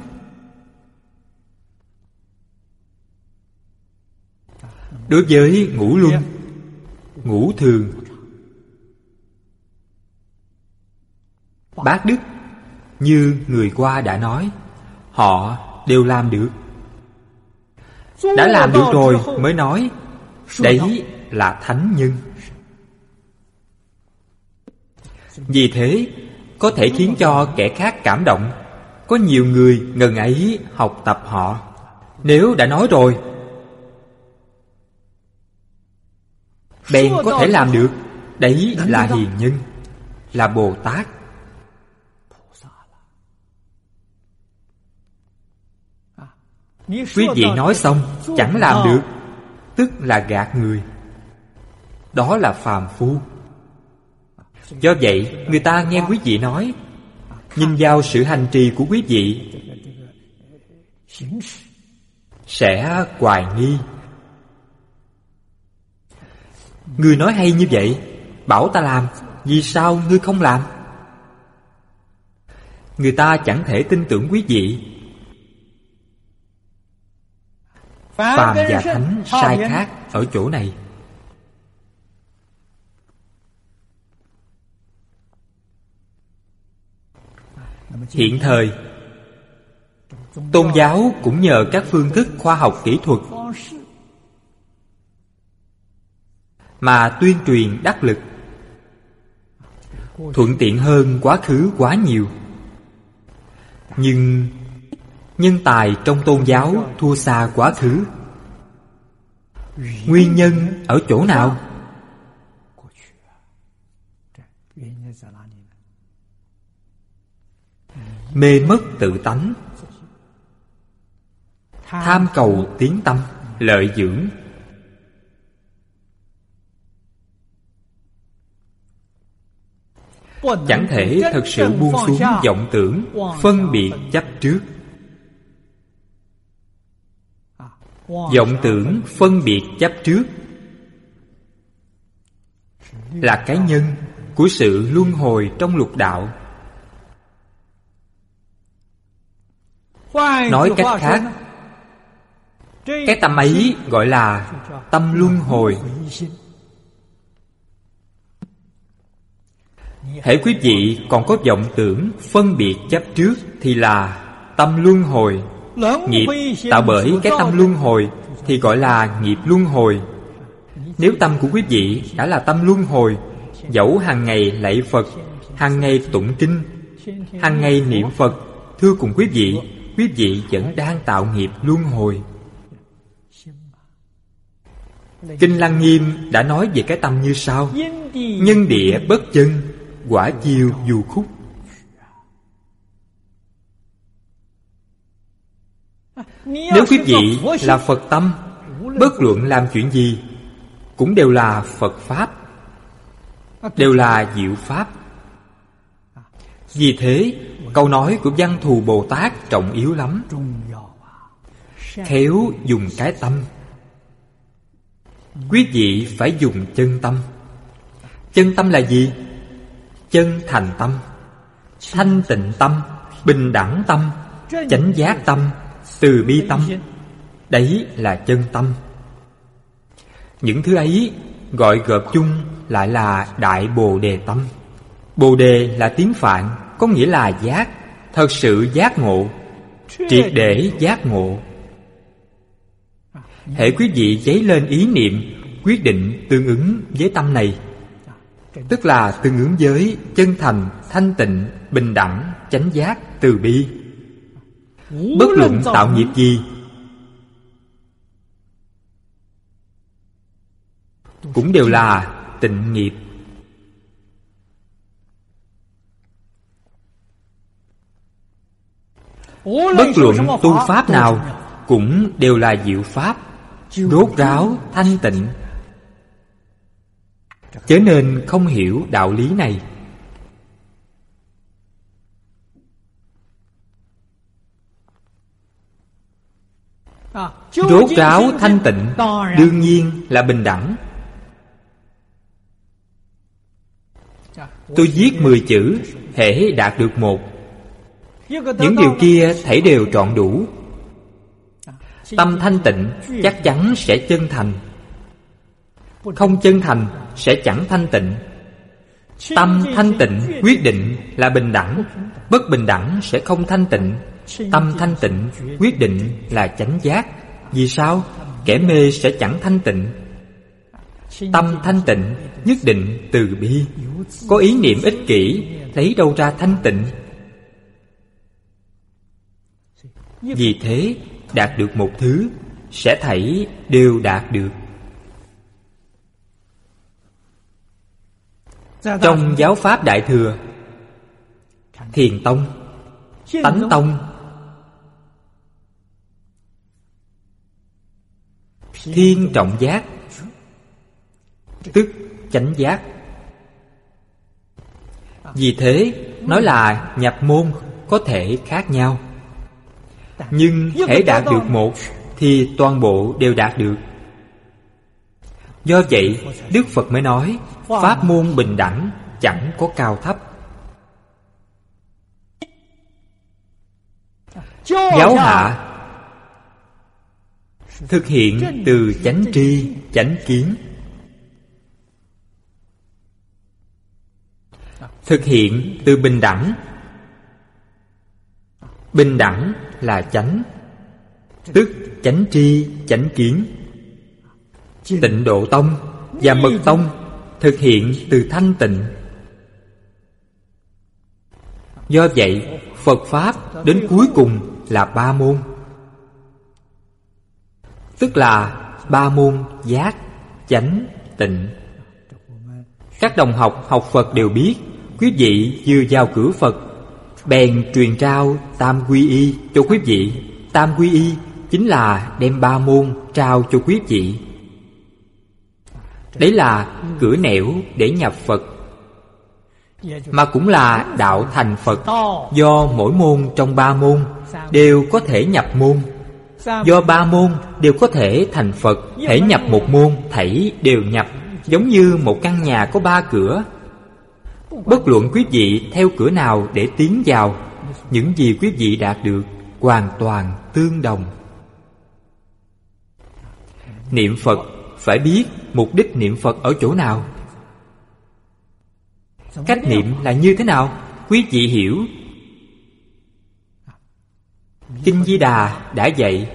Đối với ngũ luân, ngũ thường, bát đức, như người qua đã nói, họ đều làm được. Đã làm được rồi mới nói, đấy là thánh nhân. Vì thế, có thể khiến cho kẻ khác cảm động. Có nhiều người ngần ấy học tập họ. Nếu đã nói rồi, bèn có thể làm được. Đấy là hiền nhân, là Bồ Tát. Quý vị nói xong chẳng làm được, tức là gạt người. Đó là phàm phu. Do vậy, người ta nghe quý vị nói, nhìn vào sự hành trì của quý vị sẽ hoài nghi. Người nói hay như vậy, bảo ta làm, vì sao ngươi không làm? Người ta chẳng thể tin tưởng quý vị. Phàm và thánh sai khác ở chỗ này. Hiện thời, tôn giáo cũng nhờ các phương thức khoa học kỹ thuật mà tuyên truyền đắc lực, thuận tiện hơn quá khứ quá nhiều. Nhưng nhân tài trong tôn giáo thua xa quá khứ. Nguyên nhân ở chỗ nào? Mê mất tự tánh, tham cầu tiến tâm, lợi dưỡng. Chẳng thể thật sự buông xuống vọng tưởng, phân biệt chấp trước. Vọng tưởng, phân biệt chấp trước là cái nhân của sự luân hồi trong lục đạo. Nói cách khác, cái tâm ấy gọi là tâm luân hồi. Hễ quý vị còn có vọng tưởng, phân biệt chấp trước thì là tâm luân hồi. Nghiệp tạo bởi cái tâm luân hồi thì gọi là nghiệp luân hồi. Nếu tâm của quý vị đã là tâm luân hồi, dẫu hàng ngày lạy Phật, hàng ngày tụng kinh, hàng ngày niệm Phật, thưa cùng quý vị vẫn đang tạo nghiệp luân hồi. Kinh Lăng Nghiêm đã nói về cái tâm như sau: nhân địa bất chân, quả chiêu dù khúc. Nếu quý vị là Phật tâm, bất luận làm chuyện gì cũng đều là Phật Pháp, đều là diệu Pháp. Vì thế, câu nói của Văn Thù Bồ Tát trọng yếu lắm. Khéo dùng cái tâm. Quý vị phải dùng chân tâm. Chân tâm là gì? Chân thành tâm, thanh tịnh tâm, bình đẳng tâm, chánh giác tâm, từ bi tâm. Đấy là chân tâm. Những thứ ấy gọi gộp chung lại là Đại Bồ Đề tâm. Bồ Đề là tiếng Phạn, có nghĩa là giác, thật sự giác ngộ, triệt để giác ngộ. Hễ quý vị dấy lên ý niệm, quyết định tương ứng với tâm này, tức là tương ứng với chân thành, thanh tịnh, bình đẳng, chánh giác, từ bi. Bất luận tạo nghiệp gì cũng đều là tịnh nghiệp. Bất luận tu pháp nào cũng đều là diệu pháp, rốt ráo, thanh tịnh. Chớ nên không hiểu đạo lý này. Rốt ráo thanh tịnh đương nhiên là bình đẳng. Tôi viết 10 chữ, hễ đạt được một, những điều kia thảy đều trọn đủ. Tâm thanh tịnh chắc chắn sẽ chân thành. Không chân thành sẽ chẳng thanh tịnh. Tâm thanh tịnh quyết định là bình đẳng. Bất bình đẳng sẽ không thanh tịnh. Tâm thanh tịnh quyết định là chánh giác. Vì sao? Kẻ mê sẽ chẳng thanh tịnh. Tâm thanh tịnh nhất định từ bi. Có ý niệm ích kỷ, lấy đâu ra thanh tịnh? Vì thế, đạt được một thứ, sẽ thảy đều đạt được. Trong giáo pháp Đại Thừa, Thiền Tông, Tánh Tông, Thiên trọng giác, tức chánh giác. Vì thế, nói là nhập môn có thể khác nhau, nhưng hễ đạt được một thì toàn bộ đều đạt được. Do vậy, Đức Phật mới nói pháp môn bình đẳng, chẳng có cao thấp. Giáo hạ thực hiện từ chánh tri, chánh kiến. Thực hiện từ bình đẳng. Bình đẳng là chánh, tức chánh tri, chánh kiến. Tịnh Độ Tông và Mật Tông thực hiện từ thanh tịnh. Do vậy, Phật Pháp đến cuối cùng là 3 môn, tức là 3 môn giác, chánh, tịnh. Các đồng học học Phật đều biết, quý vị vừa vào cửa Phật, bèn truyền trao Tam Quy Y cho quý vị. Tam Quy Y chính là đem 3 môn trao cho quý vị. Đấy là cửa nẻo để nhập Phật, mà cũng là đạo thành Phật. Do mỗi môn trong 3 môn đều có thể nhập môn, do 3 môn đều có thể thành Phật. Hễ nhập một môn, thảy đều nhập. Giống như một căn nhà có 3 cửa. Bất luận quý vị theo cửa nào để tiến vào, những gì quý vị đạt được hoàn toàn tương đồng. Niệm Phật phải biết mục đích niệm Phật ở chỗ nào. Cách niệm là như thế nào? Quý vị hiểu. Kinh Di Đà đã dạy: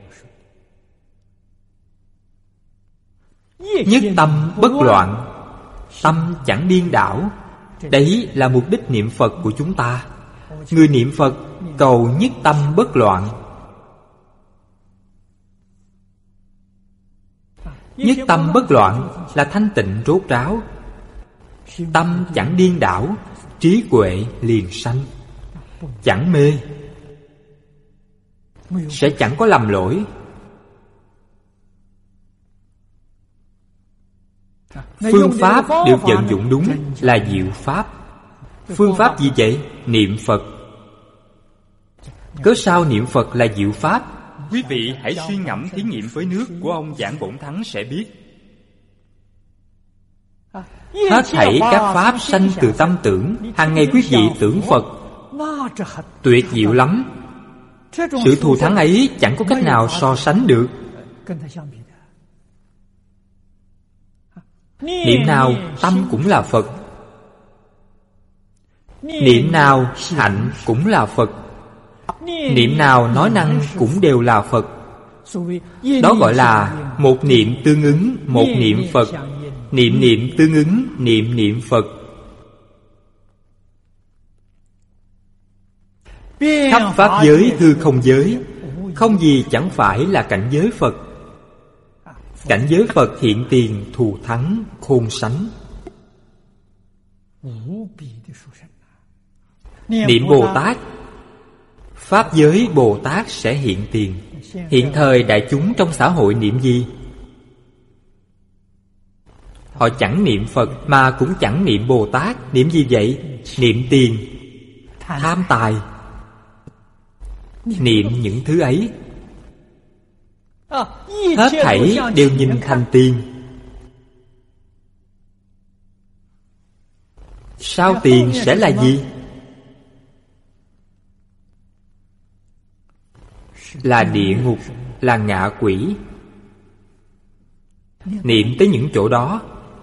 nhất tâm bất loạn, tâm chẳng điên đảo. Đấy là mục đích niệm Phật của chúng ta. Người niệm Phật cầu nhất tâm bất loạn. Nhất tâm bất loạn là thanh tịnh rốt ráo. Tâm chẳng điên đảo, trí huệ liền sanh. Chẳng mê, sẽ chẳng có lầm lỗi. Phương pháp được vận dụng đúng là diệu pháp. Phương pháp gì vậy? Niệm Phật. Cớ sao niệm Phật là diệu pháp? Quý vị hãy suy ngẫm thí nghiệm với nước của ông Giảng Bổn Thắng sẽ biết. Hết thảy các pháp sanh từ tâm tưởng. Hàng ngày quý vị tưởng Phật, tuyệt diệu lắm. Sự thù thắng ấy chẳng có cách nào so sánh được. Niệm nào tâm cũng là Phật, niệm nào hạnh cũng là Phật, niệm nào nói năng cũng đều là Phật. Đó gọi là một niệm tương ứng một niệm Phật, niệm niệm tương ứng niệm niệm Phật. Khắp pháp giới hư không giới, không gì chẳng phải là cảnh giới Phật. Cảnh giới Phật hiện tiền thù thắng khôn sánh. Niệm Bồ Tát, pháp giới Bồ Tát sẽ hiện tiền. Hiện thời đại chúng trong xã hội niệm gì? Họ chẳng niệm Phật mà cũng chẳng niệm Bồ Tát. Niệm gì vậy? Niệm tiền, tham tài. Niệm những thứ ấy, hết thảy đều nhìn thành tiền. Sao tiền sẽ là gì? Là địa ngục, là ngạ quỷ. Niệm tới những chỗ đó,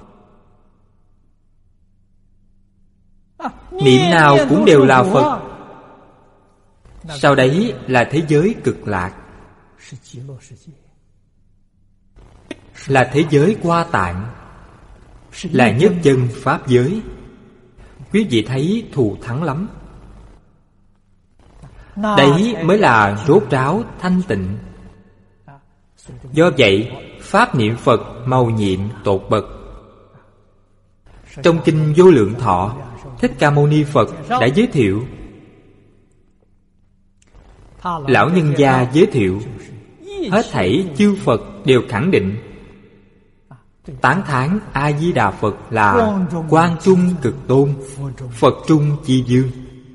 niệm nào cũng đều là Phật. Sau đấy là thế giới cực lạc, là thế giới Hoa Tạng, là nhất chân pháp giới. Quý vị thấy thù thắng lắm. Đấy mới là rốt ráo thanh tịnh. Do vậy pháp niệm Phật màu nhiệm tột bậc. Trong kinh Vô Lượng Thọ, Thích Ca Mâu Ni Phật đã giới thiệu. Lão nhân gia giới thiệu, hết thảy chư Phật đều khẳng định, tán thán A Di Đà Phật là Quang Trung Cực Tôn, Phật Trung Chi Dương.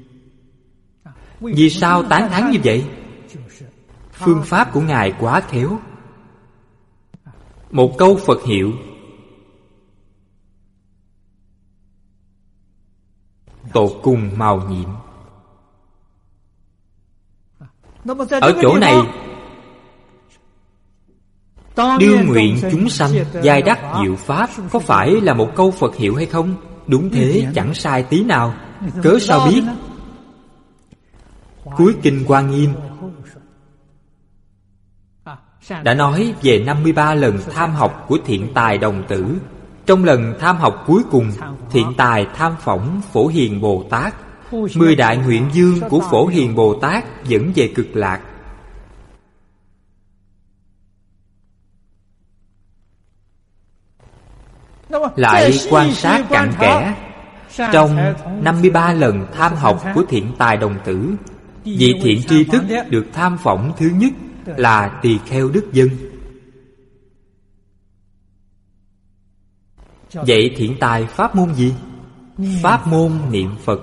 Vì sao tán thán như vậy? Phương pháp của Ngài quá khéo. Một câu Phật hiệu, tột cùng màu nhiệm. Ở chỗ này, đưa nguyện chúng sanh giai đắc diệu pháp, có phải là một câu Phật hiệu hay không? Đúng thế, chẳng sai tí nào. Cớ sao biết? Cuối kinh Hoa Nghiêm đã nói về 53 lần tham học của thiện tài đồng tử. Trong lần tham học cuối cùng, thiện tài tham phỏng Phổ Hiền Bồ Tát. 10 đại nguyện dương của Phổ Hiền Bồ Tát dẫn về cực lạc. Lại quan sát cặn kẽ, trong 53 lần tham học của thiện tài đồng tử, vị thiện tri thức được tham phỏng thứ nhất là tỳ kheo đức dân. Vậy thiện tài pháp môn gì? Pháp môn niệm Phật.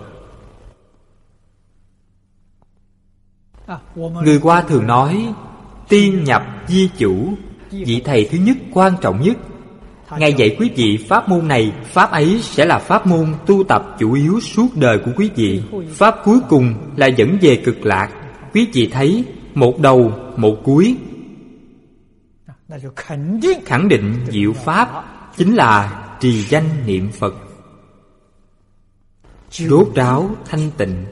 Người Hoa thường nói tiên nhập di chủ. Vị thầy thứ nhất quan trọng nhất, Ngài dạy quý vị pháp môn này. Pháp ấy sẽ là pháp môn tu tập chủ yếu suốt đời của quý vị. Pháp cuối cùng là dẫn về cực lạc. Quý vị thấy một đầu một cuối, khẳng định diệu pháp chính là trì danh niệm Phật, rốt ráo thanh tịnh.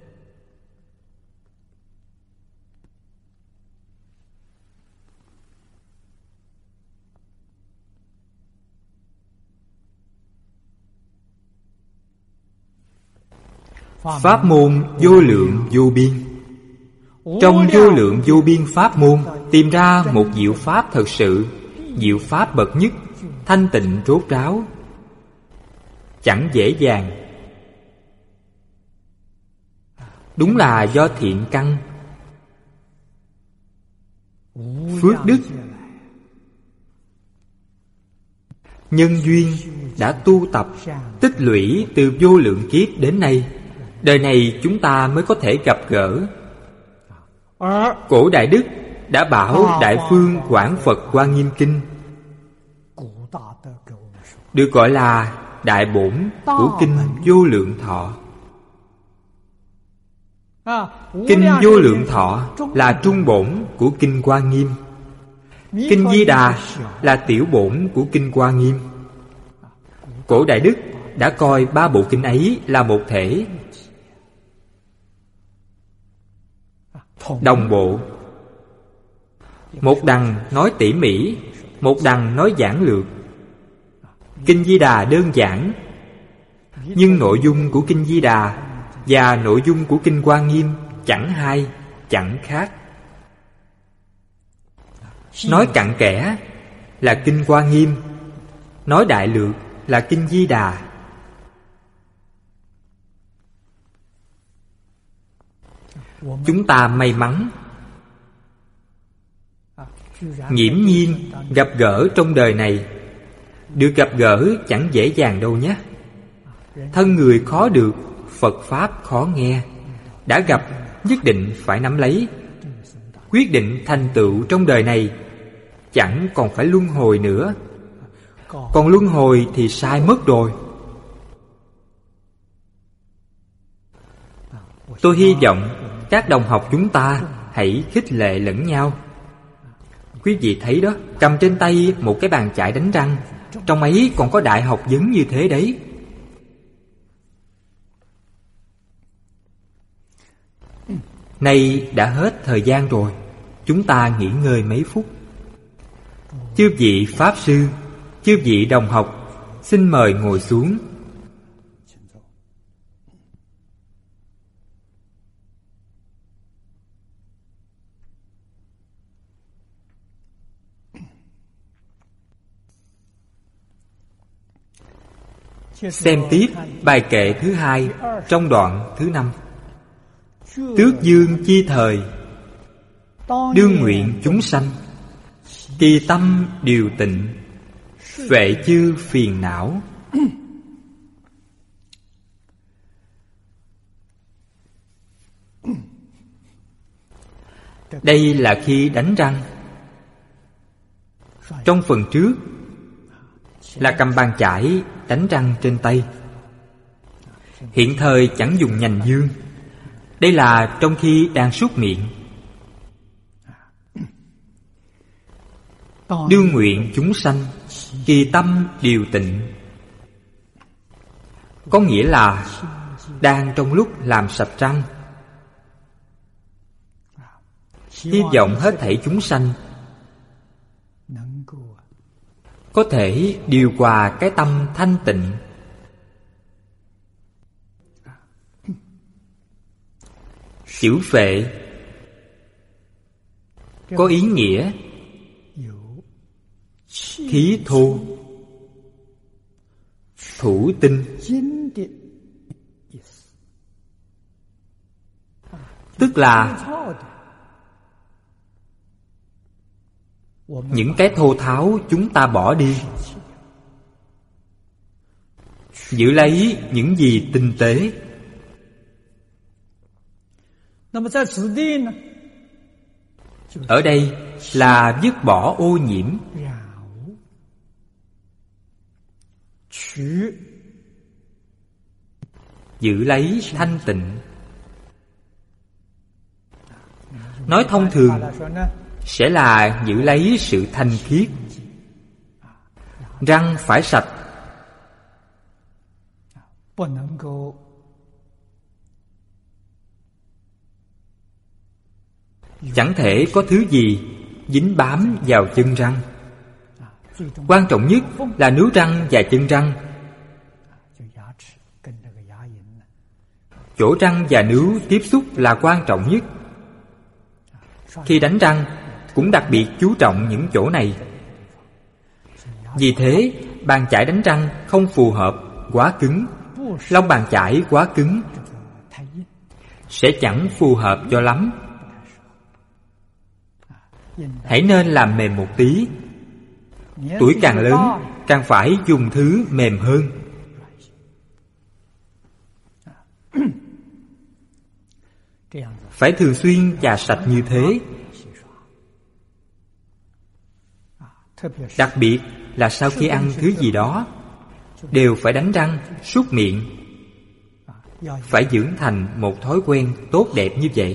Pháp môn vô lượng vô biên. Trong vô lượng vô biên pháp môn, tìm ra một diệu pháp thật sự, diệu pháp bậc nhất, thanh tịnh rốt ráo, chẳng dễ dàng. Đúng là do thiện căn, phước đức, nhân duyên đã tu tập, tích lũy từ vô lượng kiếp đến nay, đời này chúng ta mới có thể gặp gỡ. Cổ Đại Đức đã bảo Đại Phương Quảng Phật Hoa Nghiêm Kinh được gọi là đại bổn của Kinh Vô Lượng Thọ. Kinh Vô Lượng Thọ là trung bổn của Kinh Hoa Nghiêm. Kinh Di Đà là tiểu bổn của Kinh Hoa Nghiêm. Cổ Đại Đức đã coi ba bộ kinh ấy là một thể, đồng bộ. Một đằng nói tỉ mỉ, một đằng nói giản lược. Kinh Di Đà đơn giản, nhưng nội dung của Kinh Di Đà và nội dung của Kinh Hoa Nghiêm chẳng hai, chẳng khác. Nói cặn kẽ là Kinh Hoa Nghiêm, nói đại lược là Kinh Di Đà. Chúng ta may mắn nghiễm nhiên gặp gỡ trong đời này. Được gặp gỡ chẳng dễ dàng đâu nhé. Thân người khó được, Phật Pháp khó nghe. Đã gặp nhất định phải nắm lấy. Quyết định thành tựu trong đời này, chẳng còn phải luân hồi nữa. Còn luân hồi thì sai mất rồi. Tôi hy vọng các đồng học chúng ta hãy khích lệ lẫn nhau. Quý vị thấy đó, cầm trên tay một cái bàn chải đánh răng, trong ấy còn có đại học vấn như thế đấy. Nay đã hết thời gian rồi, chúng ta nghỉ ngơi mấy phút. Chư vị Pháp Sư, chư vị đồng học, xin mời ngồi xuống. Xem tiếp bài kệ thứ 2 trong đoạn thứ 5. Tước dương chi thời, đương nguyện chúng sanh, kỳ tâm điều tịnh, vệ chư phiền não. Đây là khi đánh răng. Trong phần trước là cầm bàn chải đánh răng trên tay. Hiện thời chẳng dùng nhành dương. Đây là trong khi đang súc miệng. Đương nguyện chúng sanh, kỳ tâm điều tịnh, có nghĩa là đang trong lúc làm sạch răng, hy vọng hết thảy chúng sanh có thể điều hòa cái tâm thanh tịnh. Chữ phệ có ý nghĩa khí thô, thủ tinh, tức là những cái thô tháo chúng ta bỏ đi, giữ lấy những gì tinh tế. Ở đây là dứt bỏ ô nhiễm, giữ lấy thanh tịnh. Nói thông thường sẽ là giữ lấy sự thanh khiết. Răng phải sạch, chẳng thể có thứ gì dính bám vào chân răng. Quan trọng nhất là nướu răng và chân răng. Chỗ răng và nướu tiếp xúc là quan trọng nhất. Khi đánh răng cũng đặc biệt chú trọng những chỗ này. Vì thế, bàn chải đánh răng không phù hợp, quá cứng. Lông bàn chải quá cứng sẽ chẳng phù hợp cho lắm. Hãy nên làm mềm một tí. Tuổi càng lớn, càng phải dùng thứ mềm hơn. Phải thường xuyên chà sạch như thế. Đặc biệt là sau khi ăn thứ gì đó, đều phải đánh răng, súc miệng. Phải dưỡng thành một thói quen tốt đẹp như vậy.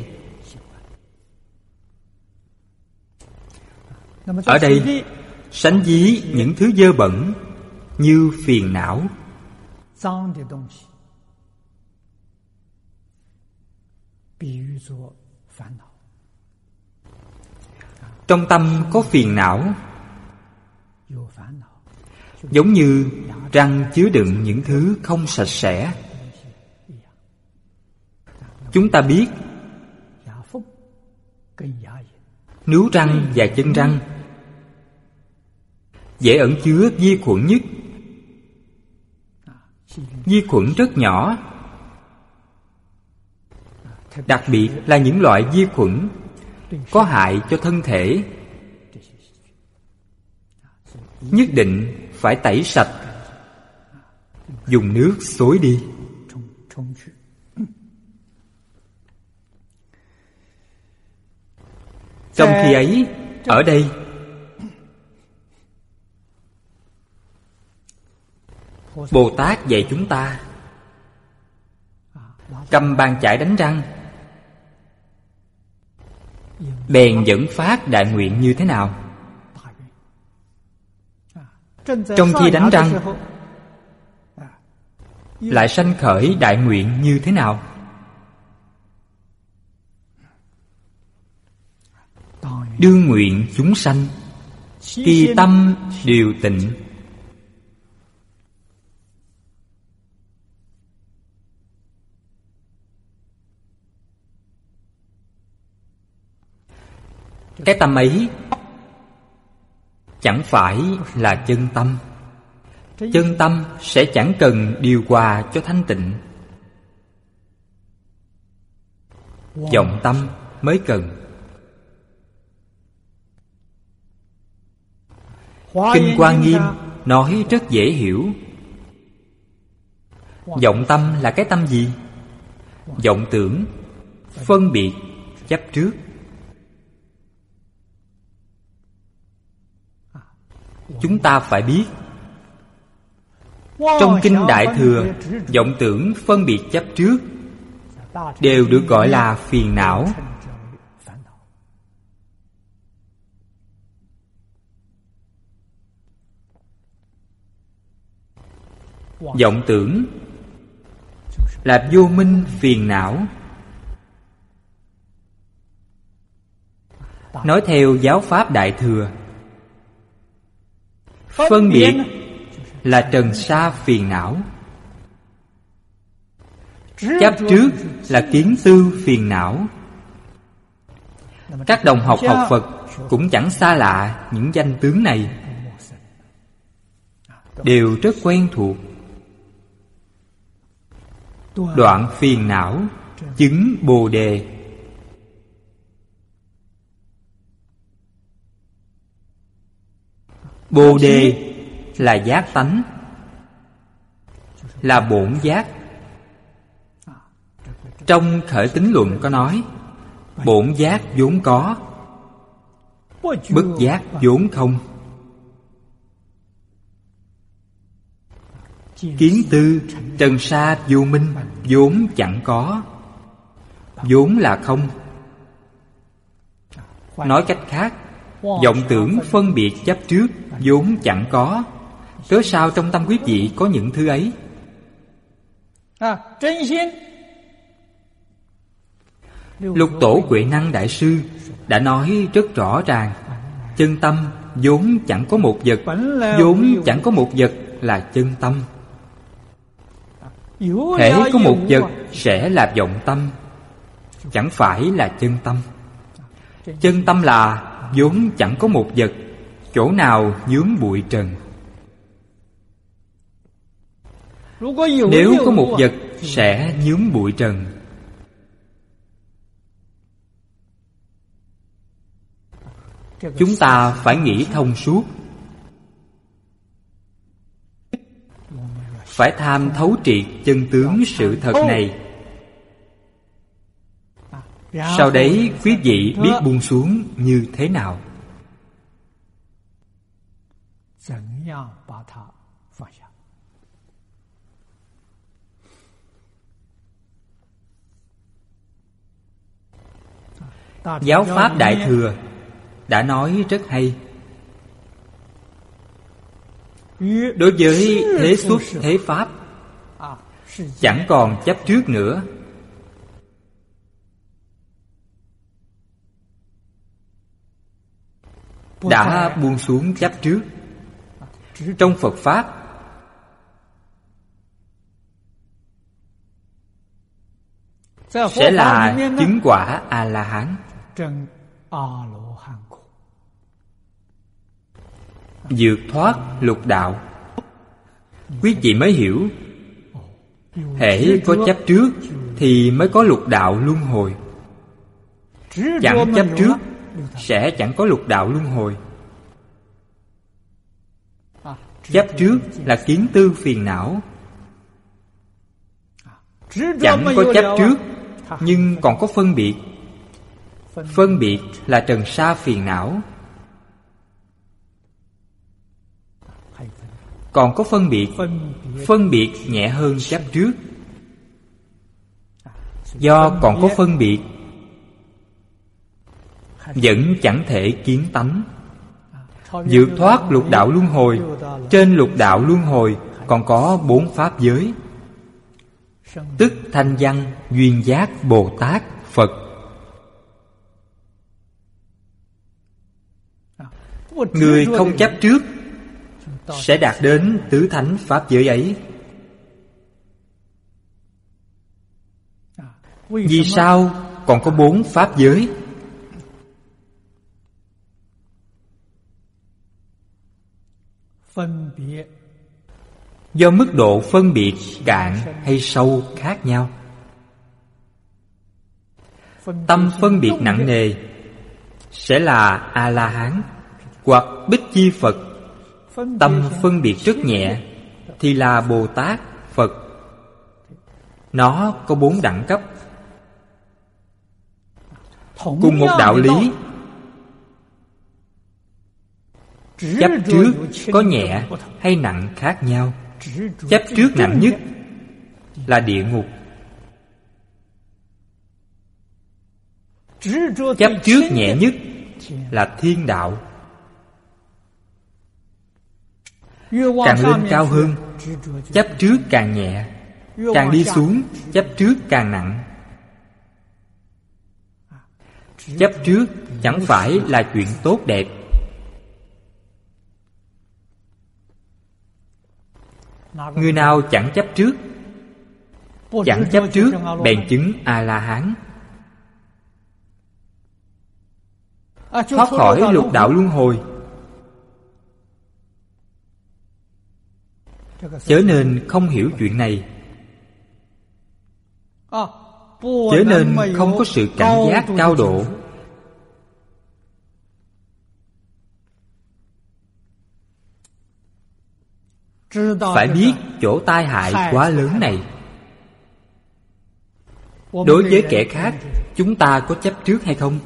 Ở đây, sánh ví những thứ dơ bẩn như phiền não. Trong tâm có phiền não, giống như răng chứa đựng những thứ không sạch sẽ. Chúng ta biết nướu răng và chân răng dễ ẩn chứa vi khuẩn nhất. Vi khuẩn rất nhỏ, đặc biệt là những loại vi khuẩn có hại cho thân thể. Nhất định phải tẩy sạch, dùng nước xối đi. Trong khi ấy, ở đây Bồ Tát dạy chúng ta cầm bàn chải đánh răng, bèn dẫn phát đại nguyện như thế nào? Trong khi đánh răng, lại sanh khởi đại nguyện như thế nào? Đương nguyện chúng sanh kỳ tâm điều tịnh. Cái tâm ấy chẳng phải là chân tâm. Chân tâm sẽ chẳng cần điều hòa cho thanh tịnh. Vọng tâm mới cần. Kinh Hoa Nghiêm nói rất dễ hiểu. Vọng tâm là cái tâm gì? Vọng tưởng, phân biệt, chấp trước. Chúng ta phải biết, trong Kinh Đại Thừa, vọng tưởng, phân biệt, chấp trước đều được gọi là phiền não. Vọng tưởng là vô minh phiền não. Nói theo giáo pháp Đại Thừa, phân biệt là trần sa phiền não. Chấp trước là kiến tư phiền não. Các đồng học học Phật cũng chẳng xa lạ những danh tướng này, đều rất quen thuộc. Đoạn phiền não, chứng Bồ Đề. Bồ Đề là giác tánh, là bổn giác. Trong Khởi Tín Luận có nói, bổn giác vốn có, bất giác vốn không. Kiến tư trần sa vô minh vốn chẳng có, vốn là không. Nói cách khác, vọng tưởng, phân biệt, chấp trước vốn chẳng có. Cớ sao trong tâm quý vị có những thứ ấy? Lục Tổ Huệ Năng Đại Sư đã nói rất rõ ràng, chân tâm vốn chẳng có một vật, vốn chẳng có một vật là chân tâm. Hễ có một vật sẽ là vọng tâm, chẳng phải là chân tâm. Chân tâm là vốn chẳng có một vật, chỗ nào vướng bụi trần. Nếu có một vật sẽ vướng bụi trần. Chúng ta phải nghĩ thông suốt. phải tham thấu triệt chân tướng sự thật này. Sau đấy quý vị biết buông xuống như thế nào. Giáo pháp Đại Thừa đã nói rất hay. Đối với thế xuất thế pháp, chẳng còn chấp trước nữa. Đã buông xuống chấp trước. Trong Phật Pháp, sẽ là chứng quả A-la-hán, vượt thoát lục đạo. Quý vị mới hiểu, hễ có chấp trước thì mới có lục đạo luân hồi. Chẳng chấp trước sẽ chẳng có lục đạo luân hồi. Chấp trước là kiến tư phiền não. Chẳng có chấp trước, nhưng còn có phân biệt. Phân biệt là trần sa phiền não. Còn có phân biệt. Phân biệt nhẹ hơn chấp trước. Do còn có phân biệt, vẫn chẳng thể kiến tánh. Vượt thoát lục đạo luân hồi. Trên lục đạo luân hồi còn có 4 pháp giới, tức Thanh Văn, Duyên Giác, Bồ Tát, Phật. Người không chấp trước sẽ đạt đến tứ thánh pháp giới ấy. Vì sao còn có 4 pháp giới? Do mức độ phân biệt cạn hay sâu khác nhau. Tâm phân biệt nặng nề sẽ là A-la-hán hoặc Bích Chi Phật. Tâm phân biệt rất nhẹ thì là Bồ Tát, Phật. Nó có 4 đẳng cấp. Cùng một đạo lý, chấp trước có nhẹ hay nặng khác nhau. Chấp trước nặng nhất là địa ngục. Chấp trước nhẹ nhất là thiên đạo. Càng lên cao hơn, chấp trước càng nhẹ. Càng đi xuống, chấp trước càng nặng. Chấp trước chẳng phải là chuyện tốt đẹp. Người nào chẳng chấp trước, chẳng chấp trước bèn chứng A-la-hán, thoát khỏi lục đạo luân hồi. Chớ nên không hiểu chuyện này. Chớ nên không có sự cảnh giác cao độ. Phải biết chỗ tai hại quá lớn này. Đối với kẻ khác, chúng ta có chấp trước hay không?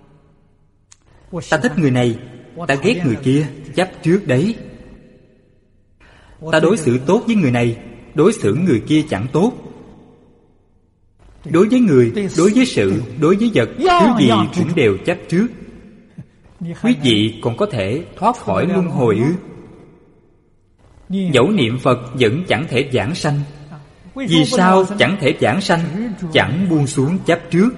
Ta thích người này, ta ghét người kia, chấp trước đấy. Ta đối xử tốt với người này, đối xử người kia chẳng tốt. Đối với người, đối với sự, đối với vật, thứ gì cũng đều chấp trước. Quý vị còn có thể thoát khỏi luân hồi ư? Dẫu niệm Phật vẫn chẳng thể vãng sanh. Vì sao chẳng thể vãng sanh? Chẳng buông xuống chấp trước.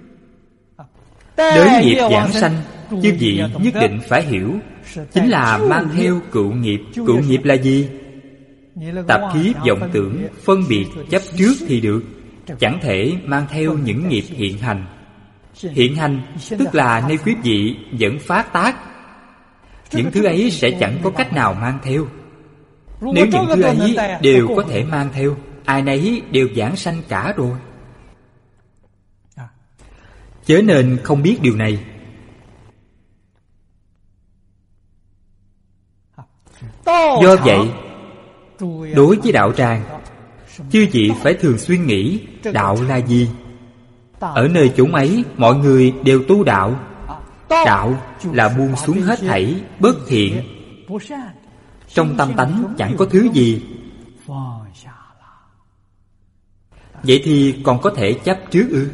Đới nghiệp vãng sanh, chư vị nhất định phải hiểu, chính là mang theo cựu nghiệp. Cựu nghiệp là gì? Tạp khí vọng tưởng, phân biệt, chấp trước thì được, chẳng thể mang theo những nghiệp hiện hành. Hiện hành tức là nơi quý vị vẫn phát tác. Những thứ ấy sẽ chẳng có cách nào mang theo. Nếu những thứ ấy đều có thể mang theo, ai nấy đều vãng sanh cả rồi. Chớ nên không biết điều này. Do vậy, Đối với đạo tràng, chư vị phải thường xuyên nghĩ đạo là gì. Ở nơi chốn ấy, mọi người đều tu đạo. Đạo là buông xuống hết thảy bất thiện. Trong tâm tánh chẳng có thứ gì. Vậy thì còn có thể chấp trước ư?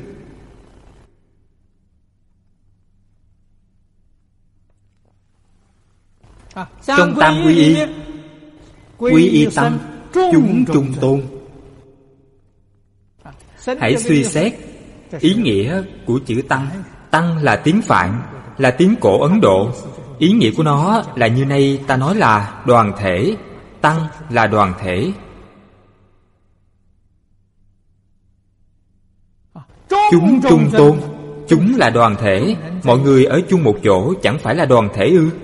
Trong tam quy y tâm, chúng trung tôn. Hãy suy xét ý nghĩa của chữ tăng. Tăng là tiếng Phạn, là tiếng cổ Ấn Độ. Ý nghĩa của nó là như nay ta nói là đoàn thể. Tăng là đoàn thể. Chúng trung tôn. Chúng là đoàn thể. Mọi người ở chung một chỗ chẳng phải là đoàn thể ư?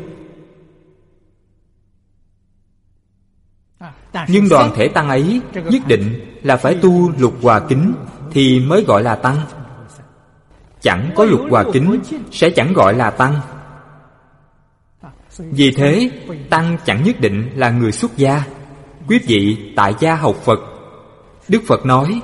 Nhưng đoàn thể tăng ấy nhất định là phải tu lục hòa kính thì mới gọi là tăng. Chẳng có lục hòa kính sẽ chẳng gọi là tăng. Vì thế, tăng chẳng nhất định là người xuất gia. Quý vị tại gia học Phật, Đức Phật nói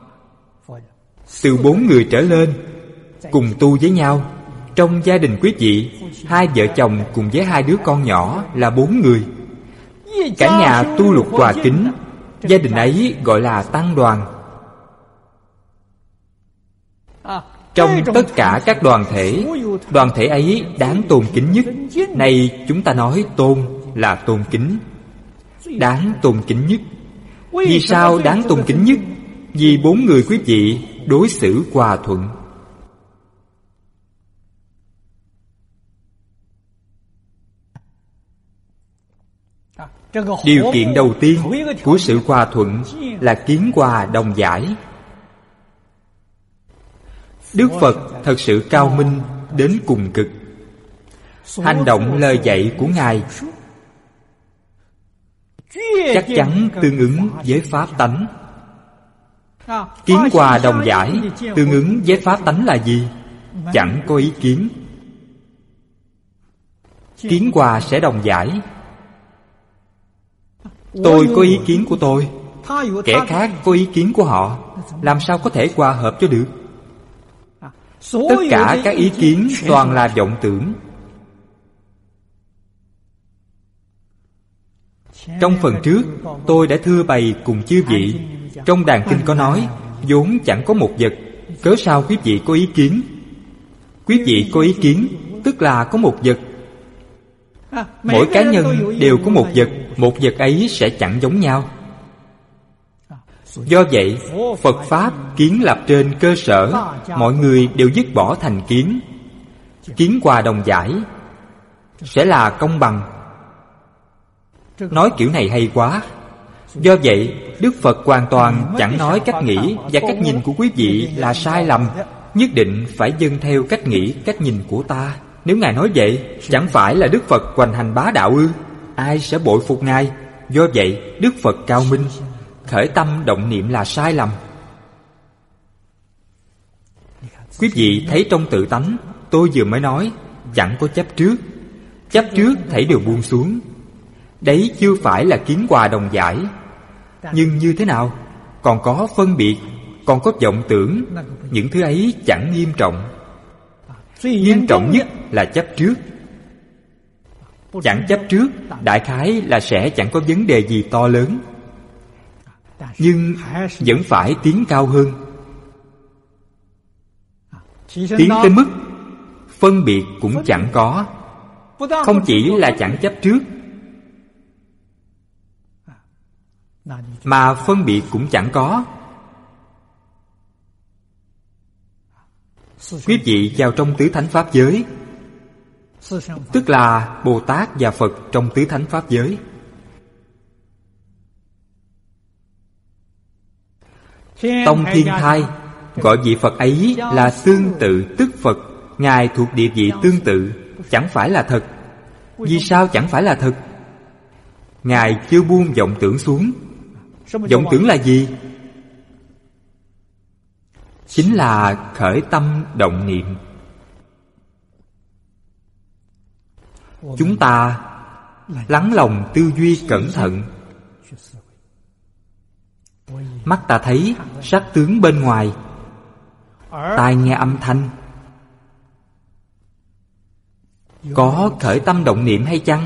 từ 4 người trở lên cùng tu với nhau. Trong gia đình quý vị, 2 vợ chồng cùng với 2 đứa con nhỏ là 4 người. Cả nhà tu lục hòa kính, gia đình ấy gọi là tăng đoàn. Trong tất cả các đoàn thể ấy đáng tôn kính nhất. Này chúng ta nói tôn là tôn kính, đáng tôn kính nhất. Vì sao đáng tôn kính nhất? Vì 4 người quý vị đối xử hòa thuận. Điều kiện đầu tiên của sự hòa thuận là kiến hòa đồng giải. Đức Phật thật sự cao minh đến cùng cực. Hành động lời dạy của Ngài chắc chắn tương ứng với pháp tánh. Kiến hòa đồng giải tương ứng với pháp tánh là gì? Chẳng có ý kiến. Kiến hòa sẽ đồng giải. Tôi có ý kiến của tôi, kẻ khác có ý kiến của họ, làm sao có thể hòa hợp cho được? Tất cả các ý kiến toàn là vọng tưởng. Trong phần trước, tôi đã thưa bày cùng chư vị. Trong đàn kinh có nói, vốn chẳng có một vật, cớ sao quý vị có ý kiến? Quý vị có ý kiến, tức là có một vật. Mỗi cá nhân đều có một vật ấy sẽ chẳng giống nhau. Do vậy, Phật Pháp kiến lập trên cơ sở mọi người đều dứt bỏ thành kiến. Kiến hòa đồng giải sẽ là công bằng. Nói kiểu này hay quá. Do vậy, Đức Phật hoàn toàn chẳng nói cách nghĩ và cách nhìn của quý vị là sai lầm. Nhất định phải dâng theo cách nghĩ, cách nhìn của ta. Nếu Ngài nói vậy, chẳng phải là Đức Phật hoành hành bá đạo ư? Ai sẽ bội phục Ngài? Do vậy, Đức Phật cao minh. Khởi tâm động niệm là sai lầm. Quý vị thấy trong tự tánh, tôi vừa mới nói, chẳng có chấp trước. Chấp trước thảy đều buông xuống. Đấy chưa phải là kiến hòa đồng giải. Nhưng như thế nào? Còn có phân biệt, còn có vọng tưởng. Những thứ ấy chẳng nghiêm trọng. Nghiêm trọng nhất là chấp trước. Chẳng chấp trước, đại khái là sẽ chẳng có vấn đề gì to lớn. Nhưng vẫn phải tiến cao hơn. Tiến tới mức phân biệt cũng chẳng có. Không chỉ là chẳng chấp trước, mà phân biệt cũng chẳng có. Quý vị vào trong tứ thánh pháp giới, tức là Bồ Tát và Phật trong tứ thánh pháp giới. Tông Thiên Thai gọi vị Phật ấy là tương tự tức Phật. Ngài thuộc địa vị tương tự, chẳng phải là thật. Vì sao chẳng phải là thật? Ngài chưa buông vọng tưởng xuống. Vọng tưởng là gì? Chính là khởi tâm động niệm. Chúng ta lắng lòng tư duy cẩn thận, Mắt ta thấy sắc tướng bên ngoài, tai nghe âm thanh, có khởi tâm động niệm hay chăng?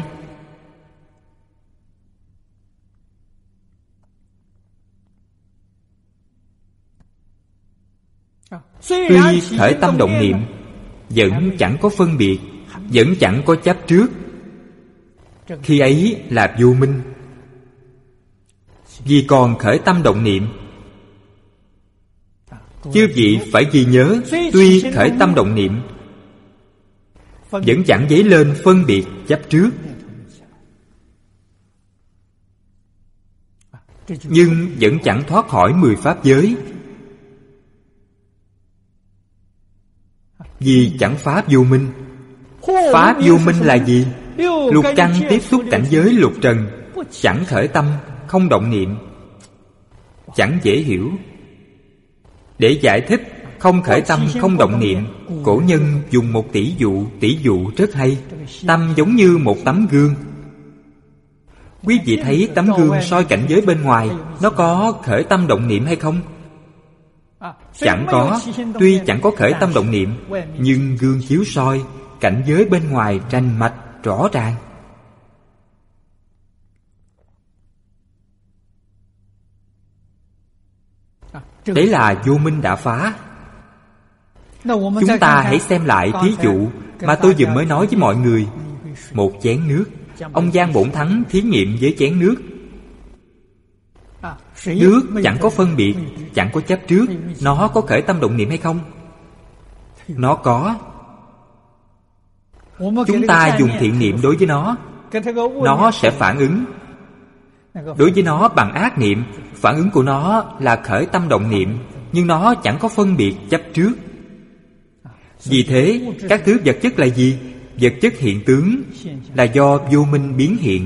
Tuy khởi tâm động niệm, vẫn chẳng có phân biệt, vẫn chẳng có chấp trước. Khi ấy là vô minh. Vì còn khởi tâm động niệm. Chư vị phải ghi nhớ, tuy khởi tâm động niệm, vẫn chẳng dấy lên phân biệt chấp trước. Nhưng vẫn chẳng thoát khỏi 10 pháp giới. Vì chẳng phá vô minh. Phá vô minh là gì? Lục căn tiếp xúc cảnh giới lục trần, chẳng khởi tâm, không động niệm. Chẳng dễ hiểu. Để giải thích không khởi tâm, không động niệm, cổ nhân dùng một tỷ dụ rất hay. Tâm giống như một tấm gương. Quý vị thấy tấm gương soi cảnh giới bên ngoài, nó có khởi tâm động niệm hay không? Chẳng có. Tuy chẳng có khởi tâm động niệm, nhưng gương chiếu soi, cảnh giới bên ngoài rành mạch, rõ ràng. Đấy là vô minh đã phá. Chúng ta hãy xem lại thí dụ mà tôi vừa mới nói với mọi người. Một chén nước. Ông Giang Bổn Thắng thí nghiệm với chén nước. Nước chẳng có phân biệt, chẳng có chấp trước. Nó có khởi tâm động niệm hay không? Nó có. Chúng ta dùng thiện niệm đối với nó sẽ phản ứng. Đối với nó bằng ác niệm, phản ứng của nó là khởi tâm động niệm, nhưng nó chẳng có phân biệt chấp trước. Vì thế, các thứ vật chất là gì? Vật chất hiện tướng là do vô minh biến hiện.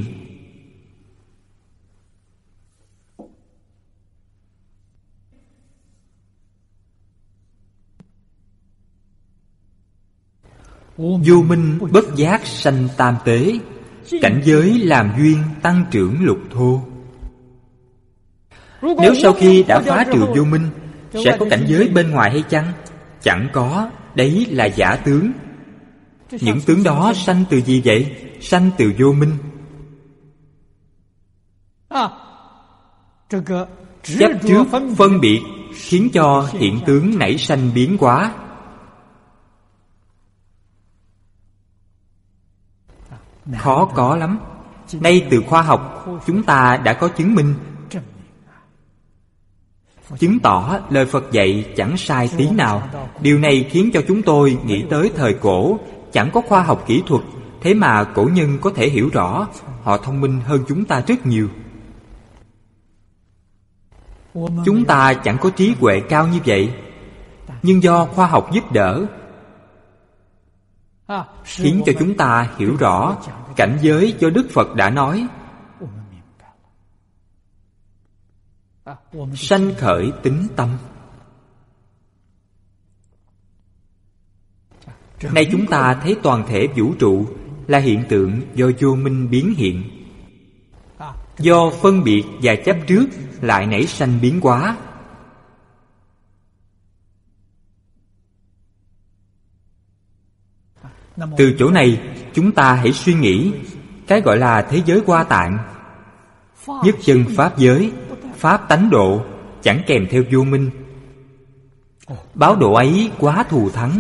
Vô minh bất giác sanh tam tế, cảnh giới làm duyên tăng trưởng lục thô. Nếu sau khi đã phá trừ vô minh, sẽ có cảnh giới bên ngoài hay chăng? Chẳng có. Đấy là giả tướng. Những tướng đó sanh từ gì vậy? Sanh từ vô minh. Chấp trước phân biệt khiến cho hiện tướng nảy sanh biến hóa. Khó có lắm. Nay từ khoa học chúng ta đã có chứng minh, chứng tỏ lời Phật dạy chẳng sai tí nào. Điều này khiến cho chúng tôi nghĩ tới thời cổ, chẳng có khoa học kỹ thuật, thế mà cổ nhân có thể hiểu rõ. Họ thông minh hơn chúng ta rất nhiều. Chúng ta chẳng có trí huệ cao như vậy, nhưng do khoa học giúp đỡ, khiến cho chúng ta hiểu rõ cảnh giới do Đức Phật đã nói. Sanh khởi tính tâm. Nay chúng ta thấy toàn thể vũ trụ là hiện tượng do vô minh biến hiện. Do phân biệt và chấp trước lại nảy sanh biến hóa. Từ chỗ này chúng ta hãy suy nghĩ cái gọi là thế giới Hoa Tạng, nhất chân pháp giới, pháp tánh độ chẳng kèm theo vô minh. Báo độ ấy quá thù thắng.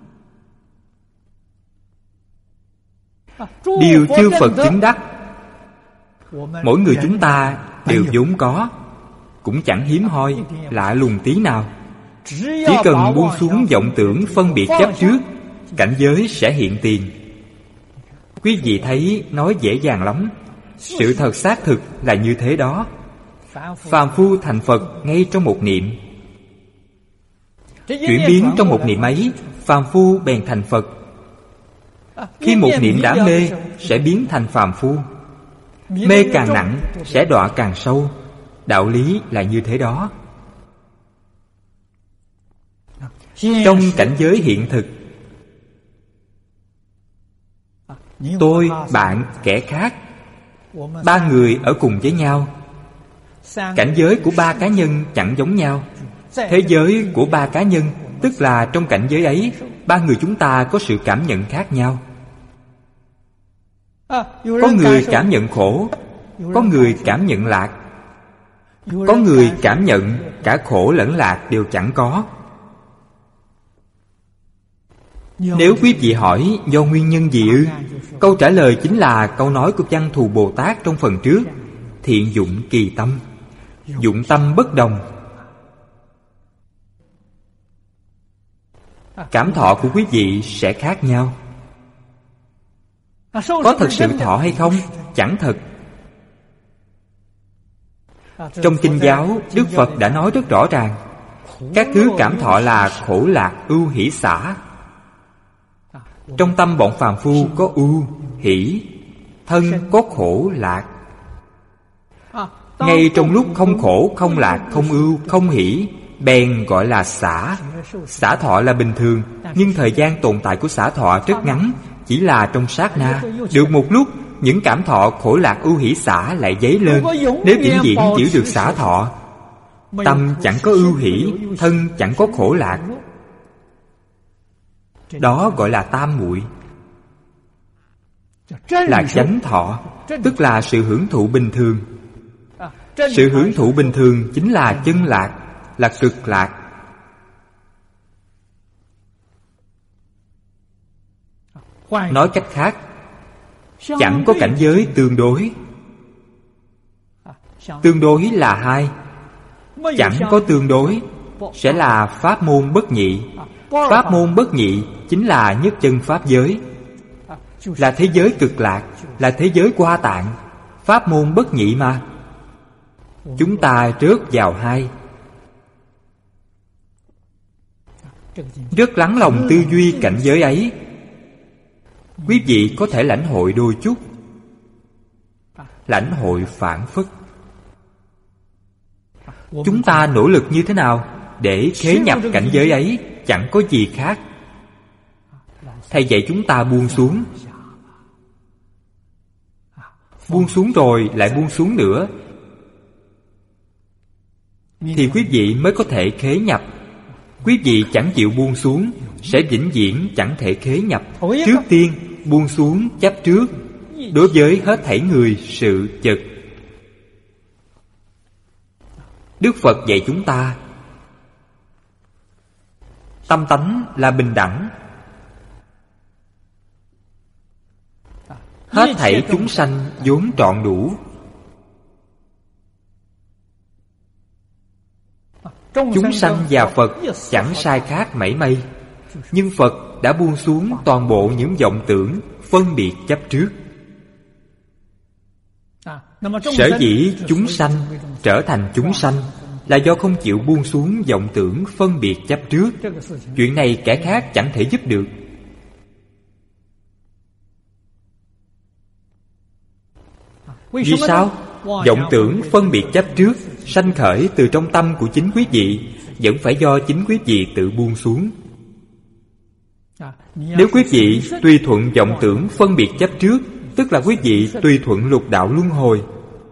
Điều chư Phật chứng đắc, mỗi người chúng ta đều vốn có, cũng chẳng hiếm hoi, lạ lùng tí nào. Chỉ cần buông xuống vọng tưởng phân biệt chấp trước, cảnh giới sẽ hiện tiền. Quý vị thấy nói dễ dàng lắm. Sự thật xác thực là như thế đó. Phàm phu thành Phật ngay trong một niệm. Chuyển biến trong một niệm ấy, phàm phu bèn thành Phật. Khi một niệm đã mê, sẽ biến thành phàm phu. Mê càng nặng, sẽ đọa càng sâu. Đạo lý là như thế đó. Trong cảnh giới hiện thực, tôi, bạn, kẻ khác, ba người ở cùng với nhau, Cảnh giới của ba cá nhân chẳng giống nhau. Thế giới của ba cá nhân, tức là trong cảnh giới ấy, ba người chúng ta có sự cảm nhận khác nhau. Có người cảm nhận khổ, có người cảm nhận lạc, có người cảm nhận cả khổ lẫn lạc đều chẳng có. Nếu quý vị hỏi do nguyên nhân gì ư? Câu trả lời chính là câu nói của Văn Thù Bồ Tát trong phần trước: thiện dụng kỳ tâm, dụng tâm bất đồng. Cảm thọ của quý vị sẽ khác nhau. Có thật sự thọ hay không? Chẳng thật. Trong kinh giáo, Đức Phật đã nói rất rõ ràng: các thứ cảm thọ là khổ lạc ưu hỷ xả. Trong tâm bọn phàm phu có ưu, hỷ, thân có khổ lạc. Ngay trong lúc không khổ, không lạc, không ưu, không hỷ, bèn gọi là xả. Xả thọ là bình thường, nhưng thời gian tồn tại của xả thọ rất ngắn, chỉ là trong sát na. Được một lúc, những cảm thọ khổ lạc ưu hỷ xả lại dấy lên. Nếu vĩnh viễn giữ được xả thọ, tâm chẳng có ưu hỷ, thân chẳng có khổ lạc, đó gọi là tam muội, là chánh thọ, tức là sự hưởng thụ bình thường. Sự hưởng thụ bình thường chính là chân lạc, là cực lạc. Nói cách khác, chẳng có cảnh giới tương đối. Tương đối là hai, chẳng có tương đối sẽ là pháp môn bất nhị. Pháp môn bất nhị chính là nhất chân pháp giới, là thế giới cực lạc, là thế giới Hoa Tạng. Pháp môn bất nhị mà. Chúng ta rớt vào hai. Rất lắng lòng tư duy cảnh giới ấy, quý vị có thể lãnh hội đôi chút. Lãnh hội phản phất. Chúng ta nỗ lực như thế nào để khế nhập cảnh giới ấy? Chẳng có gì khác. Thầy dạy chúng ta buông xuống. Buông xuống rồi lại buông xuống nữa, thì quý vị mới có thể khế nhập. Quý vị chẳng chịu buông xuống, sẽ vĩnh viễn chẳng thể khế nhập. Trước tiên buông xuống chấp trước đối với hết thảy người sự vật. Đức Phật dạy chúng ta tâm tánh là bình đẳng. Hết thảy chúng sanh vốn trọn đủ. Chúng sanh và Phật chẳng sai khác mảy may. Nhưng Phật đã buông xuống toàn bộ những vọng tưởng, phân biệt chấp trước. Sở dĩ chúng sanh trở thành chúng sanh là do không chịu buông xuống vọng tưởng, phân biệt chấp trước. Chuyện này kẻ khác chẳng thể giúp được. Vì sao? Vọng tưởng, phân biệt chấp trước sanh khởi từ trong tâm của chính quý vị, vẫn phải do chính quý vị tự buông xuống. Nếu quý vị tùy thuận vọng tưởng, phân biệt chấp trước, tức là quý vị tùy thuận lục đạo luân hồi.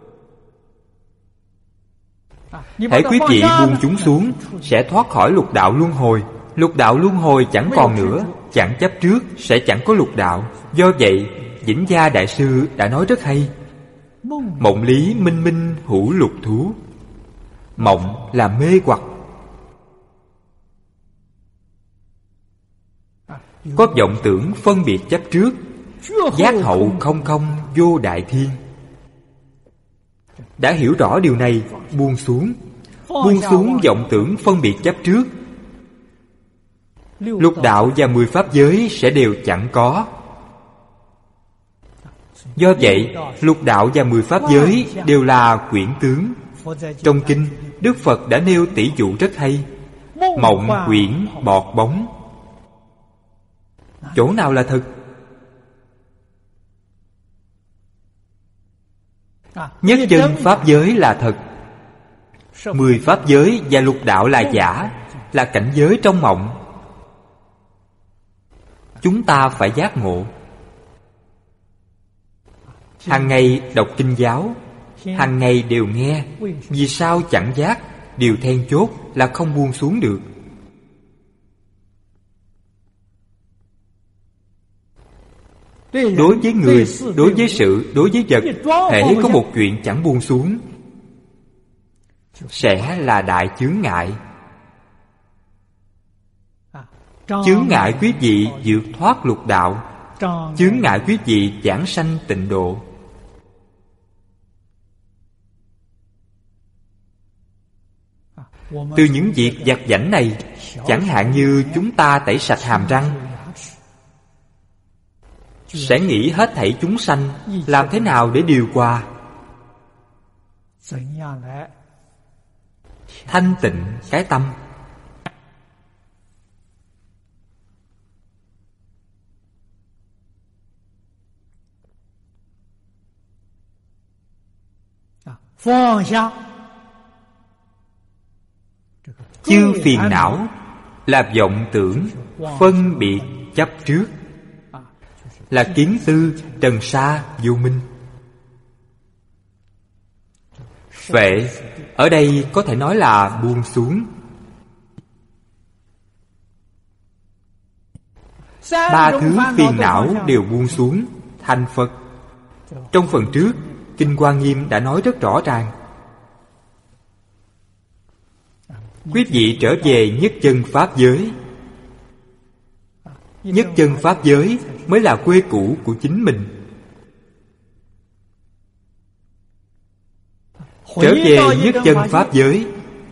Hễ quý vị buông chúng xuống, sẽ thoát khỏi lục đạo luân hồi. Lục đạo luân hồi chẳng còn nữa, chẳng chấp trước, sẽ chẳng có lục đạo. Do vậy, Vĩnh Gia Đại Sư đã nói rất hay: mộng lý minh minh hữu lục thú. Mộng là mê hoặc. Có vọng tưởng phân biệt chấp trước, giác hậu không không vô đại thiên. Đã hiểu rõ điều này, buông xuống. Buông xuống vọng tưởng phân biệt chấp trước, lục đạo và 10 pháp giới sẽ đều chẳng có. Do vậy, lục đạo và 10 pháp giới đều là quyển tướng. Trong kinh, Đức Phật đã nêu tỷ dụ rất hay: mộng quyển bọt bóng. Chỗ nào là thật? Nhất chân pháp giới là thật. 10 pháp giới và lục đạo là giả, là cảnh giới trong mộng. Chúng ta phải giác ngộ. Hàng ngày đọc kinh giáo, hàng ngày đều nghe. Vì sao chẳng giác? Điều then chốt là không buông xuống được. Đối với người, đối với sự, đối với vật, hễ có một chuyện chẳng buông xuống sẽ là đại chướng ngại. Chướng ngại quý vị vượt thoát lục đạo, chướng ngại quý vị giảng sanh tịnh độ. Từ những việc vặt vãnh này, chẳng hạn như chúng ta tẩy sạch hàm răng, sẽ nghĩ hết thảy chúng sanh làm thế nào để điều hòa, thanh tịnh cái tâm. Chư phiền não là vọng tưởng, phân biệt, chấp trước, là kiến tư, trần sa, vô minh. Phệ ở đây có thể nói là buông xuống. Ba thứ phiền não đều buông xuống, thành Phật. Trong phần trước, Kinh Hoa Nghiêm đã nói rất rõ ràng. Quý vị trở về nhất chân pháp giới. Nhất chân pháp giới mới là quê cũ của chính mình. Trở về nhất chân pháp giới.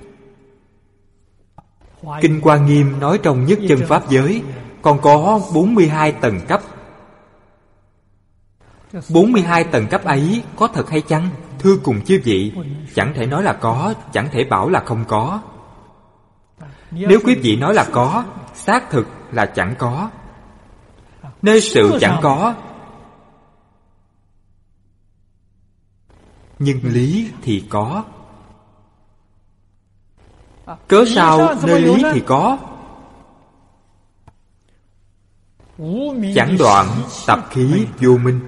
Kinh Hoa Nghiêm nói trong nhất chân pháp giới còn có 42 tầng cấp. 42 tầng cấp ấy có thật hay chăng? Thưa cùng chư vị, chẳng thể nói là có, chẳng thể bảo là không có. Nếu quý vị nói là có, xác thực là chẳng có. Nơi sự chẳng có, nhưng lý thì có. Cớ sao nơi lý thì có? Chẳng đoạn tập khí vô minh.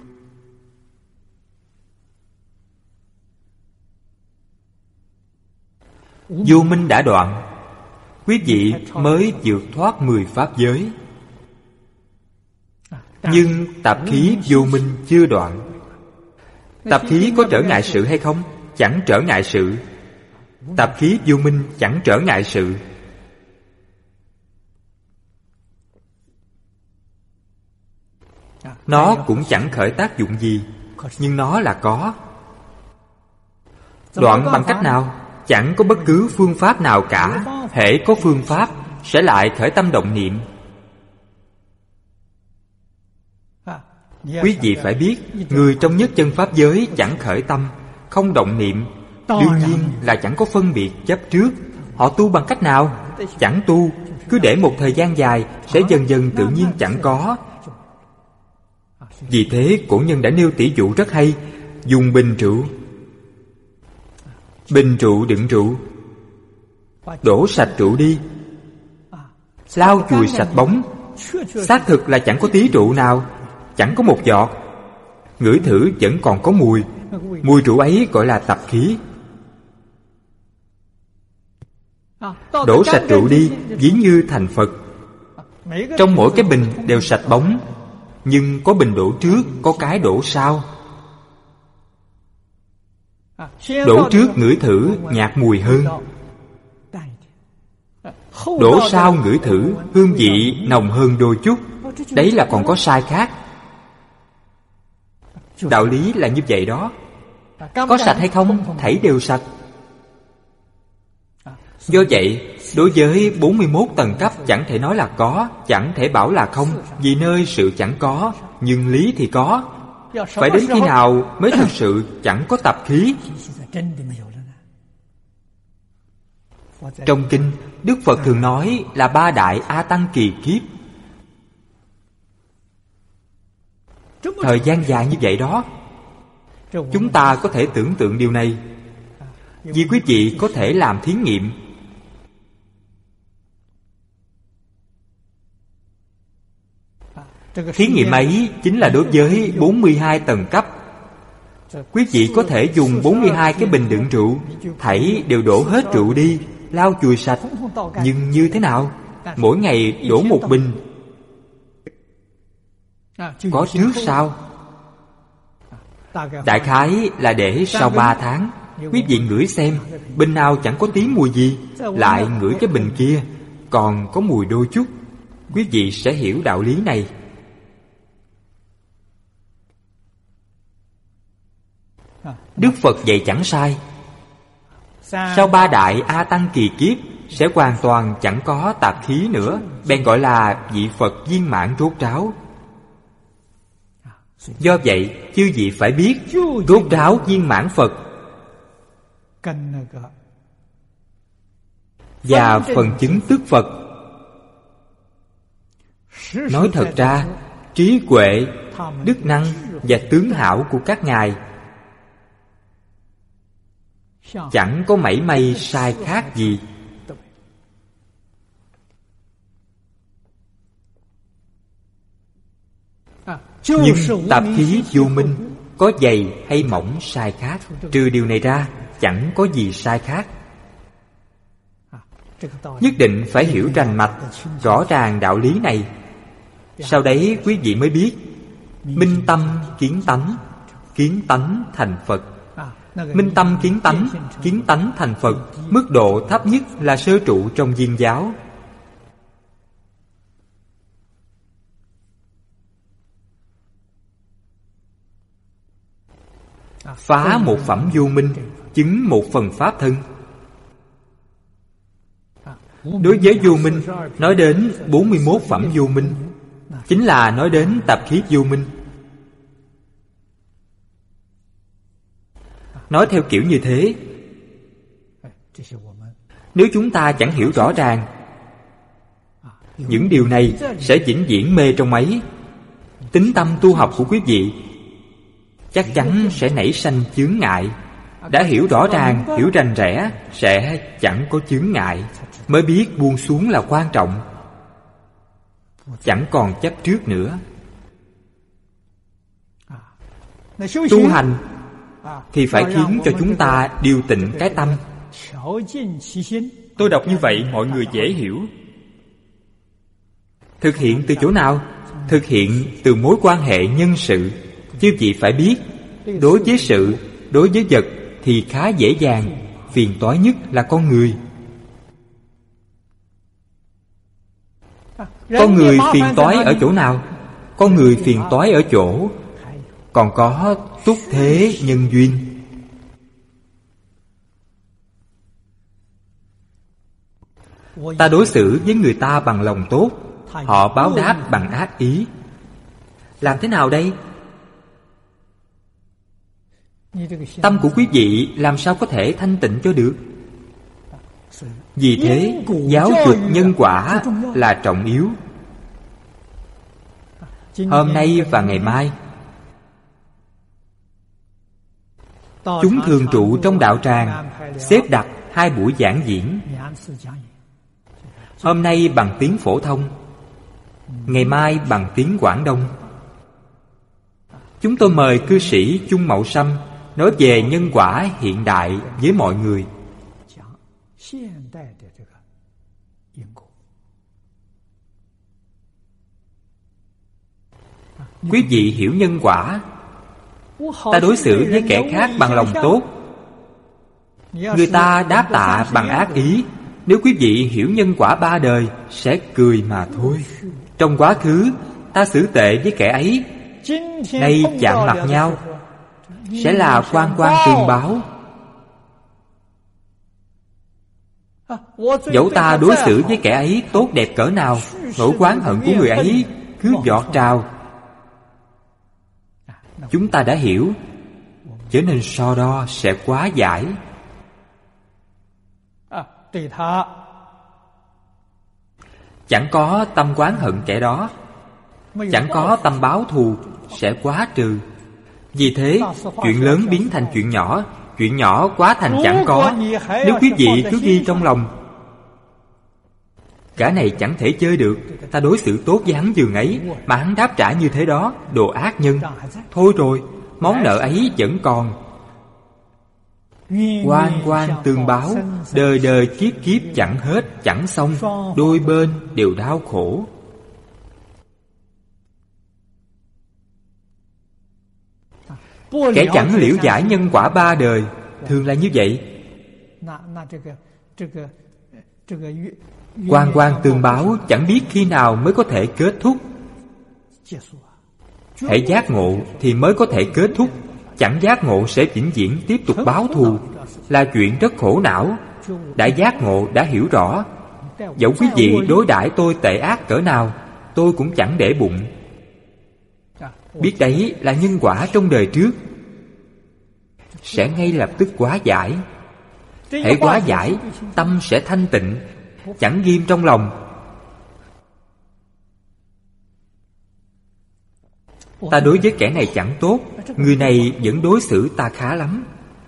Vô minh đã đoạn, quý vị mới vượt thoát 10 pháp giới. Nhưng tập khí vô minh chưa đoạn. Tập khí có trở ngại sự hay không? Chẳng trở ngại sự. Tập khí vô minh chẳng trở ngại sự. Nó cũng chẳng khởi tác dụng gì, nhưng nó là có. Đoạn bằng cách nào? Chẳng có bất cứ phương pháp nào cả. Hễ có phương pháp sẽ lại khởi tâm động niệm. Quý vị phải biết, người trong nhất chân pháp giới chẳng khởi tâm, không động niệm, đương nhiên là chẳng có phân biệt chấp trước. Họ tu bằng cách nào? Chẳng tu, cứ để một thời gian dài sẽ dần dần tự nhiên chẳng có. Vì thế cổ nhân đã nêu tỷ dụ rất hay. Dùng bình rượu, bình rượu đựng rượu, đổ sạch rượu đi, lau chùi sạch bóng. Xác thực là chẳng có tí rượu nào, chẳng có một giọt. Ngửi thử vẫn còn có mùi. Mùi rượu ấy gọi là tập khí. Đổ sạch rượu đi, ví như thành Phật. Trong mỗi cái bình đều sạch bóng, nhưng có bình đổ trước, có cái đổ sau. Đổ trước ngửi thử nhạt mùi hơn, đổ sau ngửi thử hương vị nồng hơn đôi chút. Đấy là còn có sai khác. Đạo lý là như vậy đó. Có sạch hay không? Thảy đều sạch. Do vậy, đối với 41 tầng cấp chẳng thể nói là có, chẳng thể bảo là không. Vì nơi sự chẳng có, nhưng lý thì có. Phải đến khi nào mới thực sự chẳng có tập khí? Trong kinh, Đức Phật thường nói là 3 đại A Tăng kỳ kiếp. Thời gian dài như vậy đó. Chúng ta có thể tưởng tượng điều này, vì quý vị có thể làm thí nghiệm. Thí nghiệm ấy chính là đối với 42 tầng cấp. Quý vị có thể dùng 42 cái bình đựng rượu, thảy đều đổ hết rượu đi, lau chùi sạch. Nhưng như thế nào? Mỗi ngày đổ một bình, có trước sau. Đại khái là để sau 3 tháng, quý vị ngửi xem, bình nào chẳng có tí mùi gì, lại ngửi cái bình kia còn có mùi đôi chút. Quý vị sẽ hiểu đạo lý này. Đức Phật dạy chẳng sai. Sau 3 đại A Tăng kỳ kiếp sẽ hoàn toàn chẳng có tạp khí nữa, bèn gọi là vị Phật viên mãn rốt ráo. Do vậy, chư vị phải biết, rốt ráo viên mãn Phật và phần chứng tức Phật. Nói thật ra, trí huệ, đức năng và tướng hảo của các ngài chẳng có mảy may sai khác gì. Nhưng tạp khí vô minh, có dày hay mỏng sai khác, trừ điều này ra chẳng có gì sai khác. Nhất định phải hiểu rành mạch, rõ ràng đạo lý này. Sau đấy quý vị mới biết minh tâm kiến tánh thành Phật. Minh tâm kiến tánh thành Phật, mức độ thấp nhất là sơ trụ trong Viên giáo. Phá một phẩm vô minh, chứng một phần pháp thân. Đối với vô minh, nói đến 41 phẩm vô minh, chính là nói đến tạp khí vô minh. Nói theo kiểu như thế, nếu chúng ta chẳng hiểu rõ ràng, những điều này sẽ vĩnh viễn mê trong ấy. Tính tâm tu học của quý vị chắc chắn sẽ nảy sanh chướng ngại. Đã hiểu rõ ràng, hiểu rành rẽ, sẽ chẳng có chướng ngại. Mới biết buông xuống là quan trọng, chẳng còn chấp trước nữa. Tu hành thì phải khiến cho chúng ta điều tịnh cái tâm. Tôi đọc như vậy mọi người dễ hiểu. Thực hiện từ chỗ nào? Thực hiện từ mối quan hệ nhân sự. Chứ vị phải biết, đối với sự, đối với vật thì khá dễ dàng. Phiền toái nhất là con người. Con người phiền toái ở chỗ nào? Con người phiền toái ở chỗ còn có túc thế nhân duyên. Ta đối xử với người ta bằng lòng tốt, họ báo đáp bằng ác ý. Làm thế nào đây? Tâm của quý vị làm sao có thể thanh tịnh cho được? Vì thế, giáo dục nhân quả là trọng yếu. Hôm nay và ngày mai, chúng thường trụ trong đạo tràng, xếp đặt 2 buổi giảng diễn. Hôm nay bằng tiếng phổ thông, ngày mai bằng tiếng Quảng Đông. Chúng tôi mời cư sĩ Chung Mậu Sâm nói về nhân quả hiện đại với mọi người. Quý vị hiểu nhân quả. Ta đối xử với kẻ khác bằng lòng tốt, người ta đáp tạ bằng ác ý. Nếu quý vị hiểu nhân quả 3 đời, sẽ cười mà thôi. Trong quá khứ ta xử tệ với kẻ ấy, nay chạm mặt nhau, sẽ là quan tương báo. Dẫu ta đối xử với kẻ ấy tốt đẹp cỡ nào, nỗi oán hận của người ấy cứ giọt trào. Chúng ta đã hiểu, cho nên so đo sẽ quá giải. Chẳng có tâm oán hận kẻ đó, chẳng có tâm báo thù, sẽ quá trừ. Vì thế, chuyện lớn biến thành chuyện nhỏ, chuyện nhỏ quá thành chẳng có. Nếu quý vị cứ ghi trong lòng, cả này chẳng thể chơi được. Ta đối xử tốt với hắn giường ấy, mà hắn đáp trả như thế đó, đồ ác nhân. Thôi rồi, món nợ ấy vẫn còn. Oan oan tương báo, đời đời kiếp kiếp chẳng hết chẳng xong, đôi bên đều đau khổ. Kẻ chẳng liễu giải nhân quả ba đời, thường là như vậy. Oan oan tương báo chẳng biết khi nào mới có thể kết thúc. Hễ giác ngộ thì mới có thể kết thúc, chẳng giác ngộ sẽ vĩnh viễn tiếp tục báo thù, là chuyện rất khổ não. Đã giác ngộ, đã hiểu rõ, dẫu quý vị đối đãi tôi tệ ác cỡ nào, tôi cũng chẳng để bụng. Biết đấy là nhân quả trong đời trước, sẽ ngay lập tức hóa giải. Hễ hóa giải, tâm sẽ thanh tịnh, chẳng ghim trong lòng. Ta đối với kẻ này chẳng tốt, người này vẫn đối xử ta khá lắm.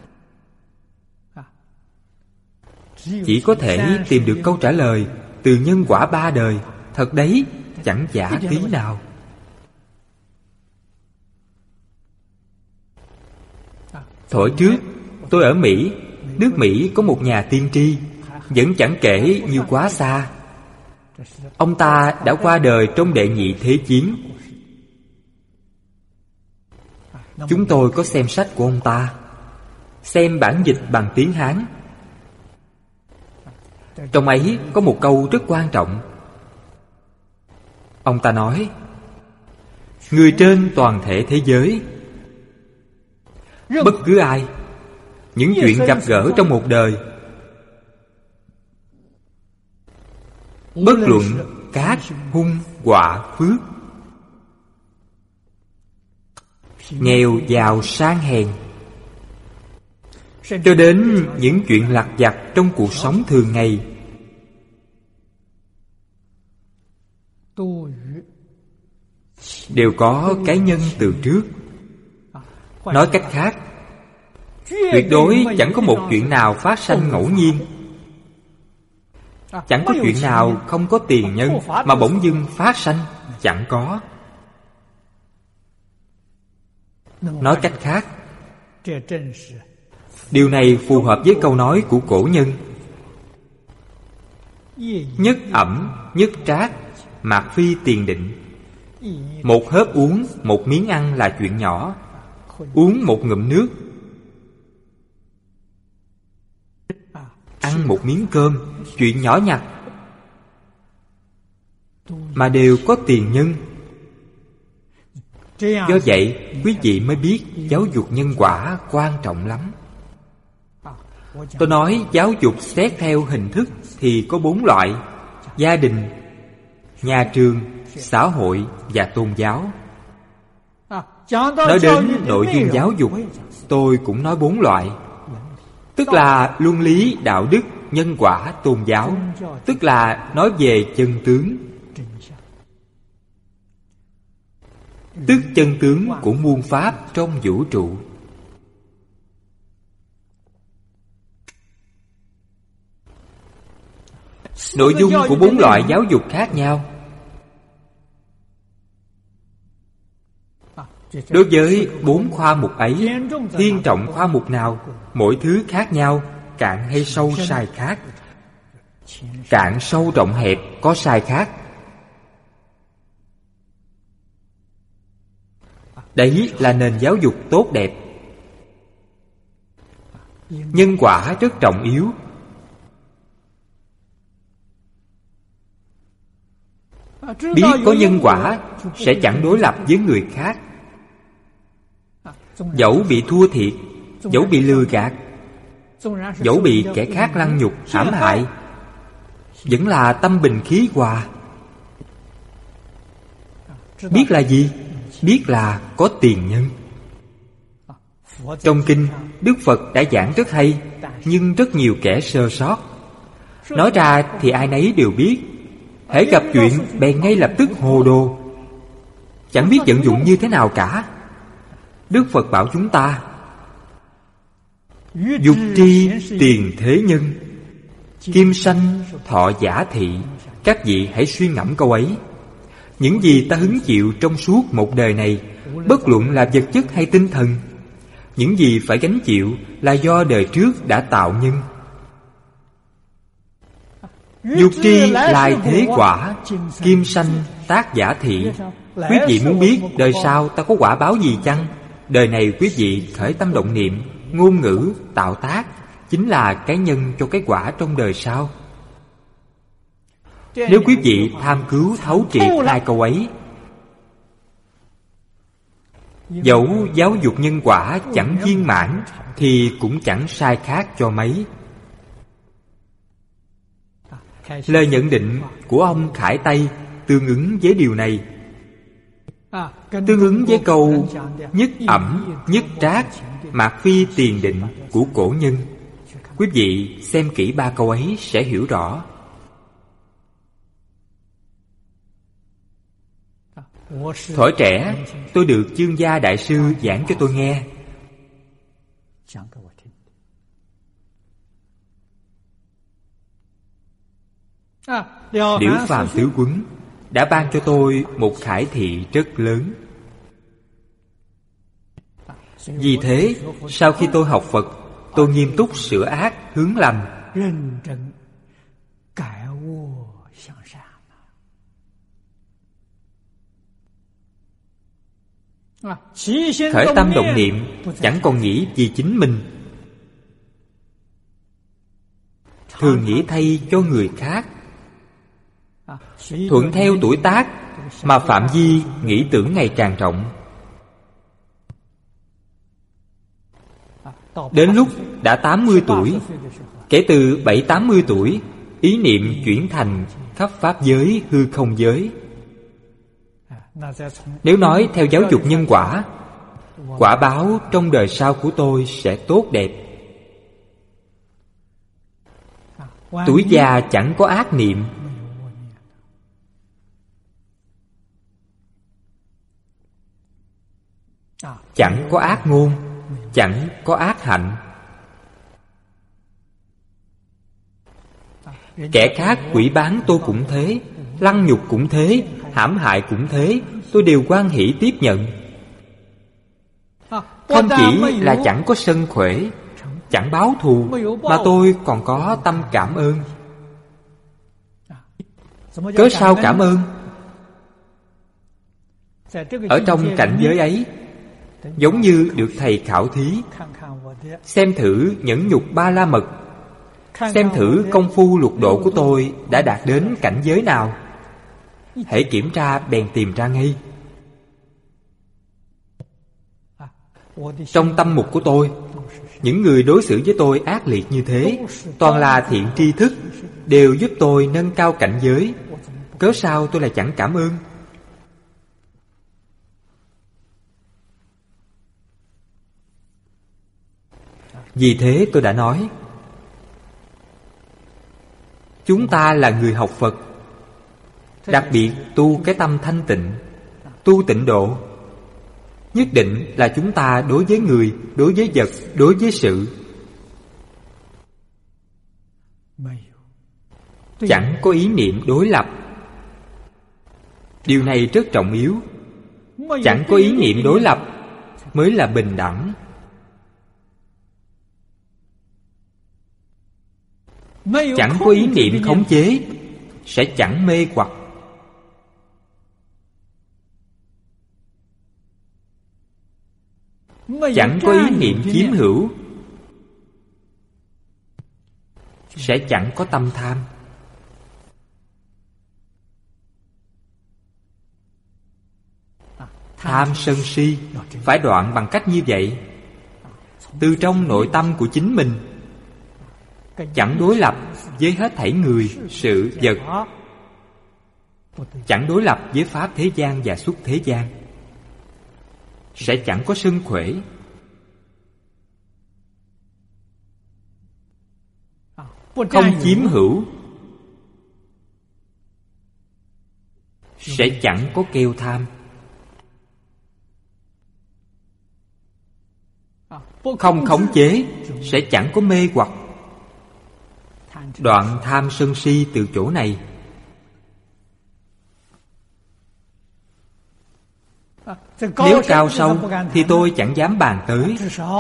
Chỉ có thể tìm được câu trả lời từ nhân quả ba đời. Thật đấy, chẳng giả tí nào. Thuở trước, tôi ở Mỹ. Nước Mỹ có một nhà tiên tri, vẫn chẳng kể như quá xa. Ông ta đã qua đời trong đệ nhị thế chiến. Chúng tôi có xem sách của ông ta, xem bản dịch bằng tiếng Hán. Trong ấy có một câu rất quan trọng. Ông ta nói: người trên toàn thể thế giới, bất cứ ai, những chuyện gặp gỡ trong một đời, bất luận cát, hung, họa, phước, nghèo giàu sang hèn, cho đến những chuyện lặt vặt trong cuộc sống thường ngày, đều có cái nhân từ trước. Nói cách khác, tuyệt đối chẳng có một chuyện nào phát sanh ngẫu nhiên. Chẳng có chuyện nào không có tiền nhân mà bỗng dưng phát sanh, chẳng có. Nói cách khác, điều này phù hợp với câu nói của cổ nhân: nhất ẩm, nhất trác, mạc phi tiền định. Một hớp uống, một miếng ăn là chuyện nhỏ. Uống một ngụm nước, ăn một miếng cơm, chuyện nhỏ nhặt, mà đều có tiền nhân. Do vậy, quý vị mới biết giáo dục nhân quả quan trọng lắm. Tôi nói giáo dục xét theo hình thức thì có 4 loại: gia đình, nhà trường, xã hội và tôn giáo. Nói đến nội dung giáo dục, tôi cũng nói 4 loại, tức là luân lý, đạo đức, nhân quả, tôn giáo. Tức là nói về chân tướng, tức chân tướng của muôn pháp trong vũ trụ. Nội dung của 4 loại giáo dục khác nhau. Đối với 4 khoa mục ấy, thiên trọng khoa mục nào, mỗi thứ khác nhau, cạn hay sâu sai khác. Cạn sâu rộng hẹp có sai khác. Đấy là nền giáo dục tốt đẹp. Nhân quả rất trọng yếu. Biết có nhân quả sẽ chẳng đối lập với người khác. Dẫu bị thua thiệt, dẫu bị lừa gạt, dẫu bị kẻ khác lăng nhục, hãm hại, vẫn là tâm bình khí hòa. Biết là gì? Biết là có tiền nhân. Trong kinh, Đức Phật đã giảng rất hay, nhưng rất nhiều kẻ sơ sót. Nói ra thì ai nấy đều biết, hễ gặp chuyện bèn ngay lập tức hồ đồ, chẳng biết vận dụng như thế nào cả. Đức Phật bảo chúng ta: dục tri tiền thế nhân, kim sanh thọ giả thị. Các vị hãy suy ngẫm câu ấy. Những gì ta hứng chịu trong suốt một đời này bất luận là vật chất hay tinh thần. Những gì phải gánh chịu là do đời trước đã tạo nhân. Dục tri lai thế quả, kim sanh tác giả thị. Quý vị muốn biết đời sau ta có quả báo gì chăng? Đời này quý vị khởi tâm động niệm, ngôn ngữ, tạo tác chính là cái nhân cho cái quả trong đời sau. Nếu quý vị tham cứu thấu triệt hai câu ấy, dẫu giáo dục nhân quả chẳng viên mãn thì cũng chẳng sai khác cho mấy. Lời nhận định của ông Khải Tây tương ứng với điều này, tương ứng với câu nhất ẩm, nhất trác, mạc phi tiền định của cổ nhân. Quý vị xem kỹ ba câu ấy sẽ hiểu rõ. Thuở trẻ, tôi được Chương Gia Đại Sư giảng cho tôi nghe. Liễu Phàm Tứ Quấn đã ban cho tôi một khải thị rất lớn. Vì thế, sau khi tôi học Phật, tôi nghiêm túc sửa ác hướng lành. Khởi tâm động niệm chẳng còn nghĩ vì chính mình, thường nghĩ thay cho người khác. Thuận theo tuổi tác mà phạm vi nghĩ tưởng ngày càng rộng. Đến lúc đã 80 tuổi, kể từ 7-80 tuổi, ý niệm chuyển thành khắp pháp giới, hư không giới. Nếu nói theo giáo dục nhân quả, quả báo trong đời sau của tôi sẽ tốt đẹp. Tuổi già chẳng có ác niệm, chẳng có ác ngôn, chẳng có ác hạnh. Kẻ khác quỷ bán tôi cũng thế, lăng nhục cũng thế, hãm hại cũng thế, tôi đều hoan hỷ tiếp nhận. Không chỉ là chẳng có sân khỏe, chẳng báo thù, mà tôi còn có tâm cảm ơn. Cớ sao cảm ơn? Ở trong cảnh giới ấy, giống như được thầy khảo thí, xem thử nhẫn nhục ba la mật, xem thử công phu lục độ của tôi đã đạt đến cảnh giới nào. Hãy kiểm tra bèn tìm ra ngay. Trong tâm mục của tôi, những người đối xử với tôi ác liệt như thế, toàn là thiện tri thức, đều giúp tôi nâng cao cảnh giới. Cớ sao tôi lại chẳng cảm ơn? Vì thế tôi đã nói, chúng ta là người học Phật, đặc biệt tu cái tâm thanh tịnh, tu tịnh độ. Nhất định là chúng ta đối với người, đối với vật, đối với sự chẳng có ý niệm đối lập. Điều này rất trọng yếu. Chẳng có ý niệm đối lập mới là bình đẳng. Chẳng có ý niệm khống chế sẽ chẳng mê hoặc. Chẳng có ý niệm chiếm hữu sẽ chẳng có tâm tham. Tham sân si phải đoạn bằng cách như vậy. Từ trong nội tâm của chính mình, chẳng đối lập với hết thảy người, sự, vật, chẳng đối lập với pháp thế gian và xuất thế gian, sẽ chẳng có sân khỏe. Không chiếm hữu sẽ chẳng có kêu tham. Không khống chế sẽ chẳng có mê hoặc. Đoạn tham sân si từ chỗ này. Nếu cao sâu thì tôi chẳng dám bàn tới.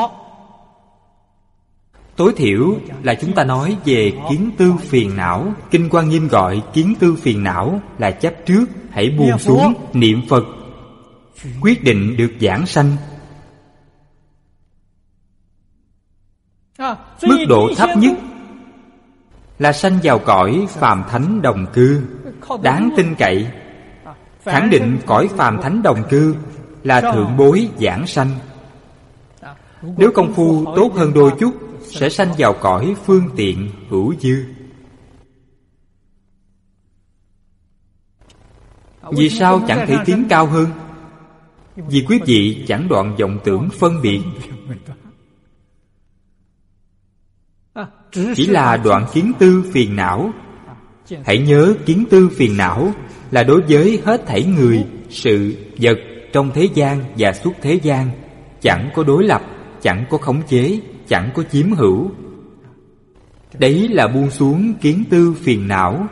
Tối thiểu là chúng ta nói về kiến tư phiền não. Kinh Quan Nghiêm gọi kiến tư phiền não là chấp trước. Hãy buông xuống, niệm Phật, quyết định được giảng sanh. Mức độ thấp nhất là sanh vào cõi phàm thánh đồng cư, đáng tin cậy. Khẳng định cõi phàm thánh đồng cư là thượng bối giảng sanh. Nếu công phu tốt hơn đôi chút, sẽ sanh vào cõi phương tiện hữu dư. Vì sao chẳng thể tiến cao hơn? Vì quý vị chẳng đoạn vọng tưởng phân biệt. Chỉ là đoạn kiến tư phiền não. Hãy nhớ kiến tư phiền não là đối với hết thảy người, sự, vật trong thế gian và suốt thế gian. Chẳng có đối lập, chẳng có khống chế, chẳng có chiếm hữu. Đấy là buông xuống kiến tư phiền não.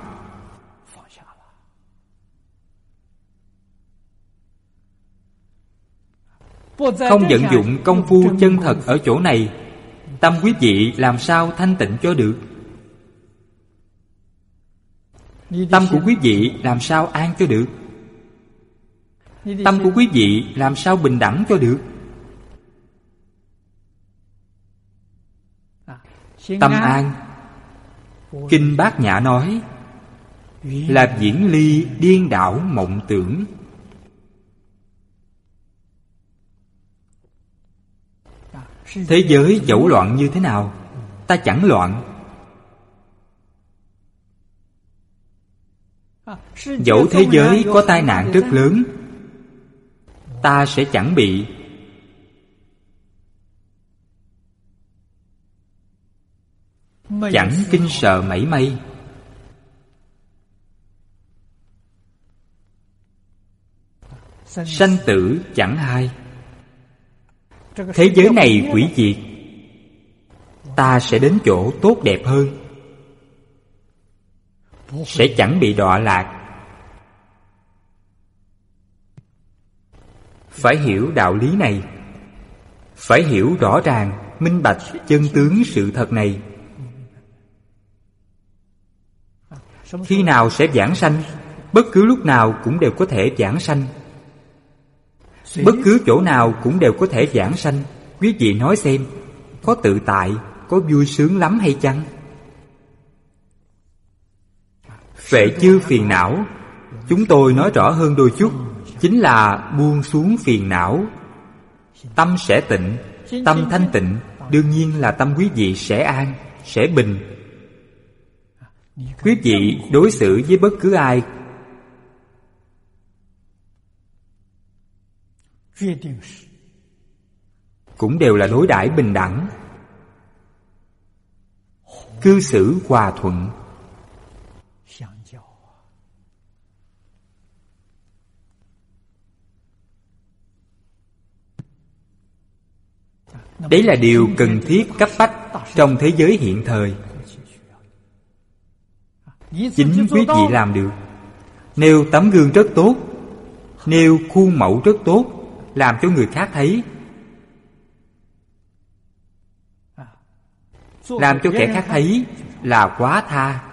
Không vận dụng công phu chân thật ở chỗ này, tâm quý vị làm sao thanh tịnh cho được? Tâm của quý vị làm sao an cho được? Tâm của quý vị làm sao bình đẳng cho được? Tâm an, Kinh Bát Nhã nói, là viễn ly điên đảo mộng tưởng. Thế giới dẫu loạn như thế nào, ta chẳng loạn. Dẫu thế giới có tai nạn rất lớn, ta sẽ chẳng bị. Chẳng kinh sợ mảy may. Sanh tử chẳng hay. Thế giới này hủy diệt, ta sẽ đến chỗ tốt đẹp hơn, sẽ chẳng bị đọa lạc. Phải hiểu đạo lý này, phải hiểu rõ ràng, minh bạch chân tướng sự thật này. Khi nào sẽ giảng sanh? Bất cứ lúc nào cũng đều có thể giảng sanh. Bất cứ chỗ nào cũng đều có thể giảng sanh. Quý vị nói xem, có tự tại, có vui sướng lắm hay chăng? Phệ chư phiền não, chúng tôi nói rõ hơn đôi chút, chính là buông xuống phiền não. Tâm sẽ tịnh, tâm thanh tịnh, đương nhiên là tâm quý vị sẽ an, sẽ bình. Quý vị đối xử với bất cứ ai cũng đều là đối đãi bình đẳng, cư xử hòa thuận. Đấy là điều cần thiết cấp bách trong thế giới hiện thời. Chính quý vị làm được. Nêu tấm gương rất tốt, nêu khuôn mẫu rất tốt, làm cho người khác thấy, làm cho kẻ khác thấy là quá tha.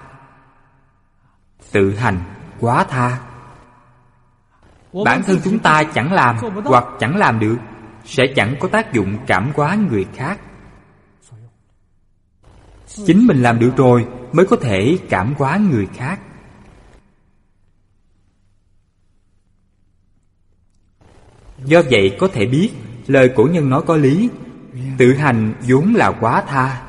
Tự hành quá tha. Bản thân chúng ta chẳng làm hoặc chẳng làm được, sẽ chẳng có tác dụng cảm hóa người khác. Chính mình làm được rồi mới có thể cảm hóa người khác. Do vậy có thể biết lời cổ nhân nói có lý. Tự hành vốn là quá tha.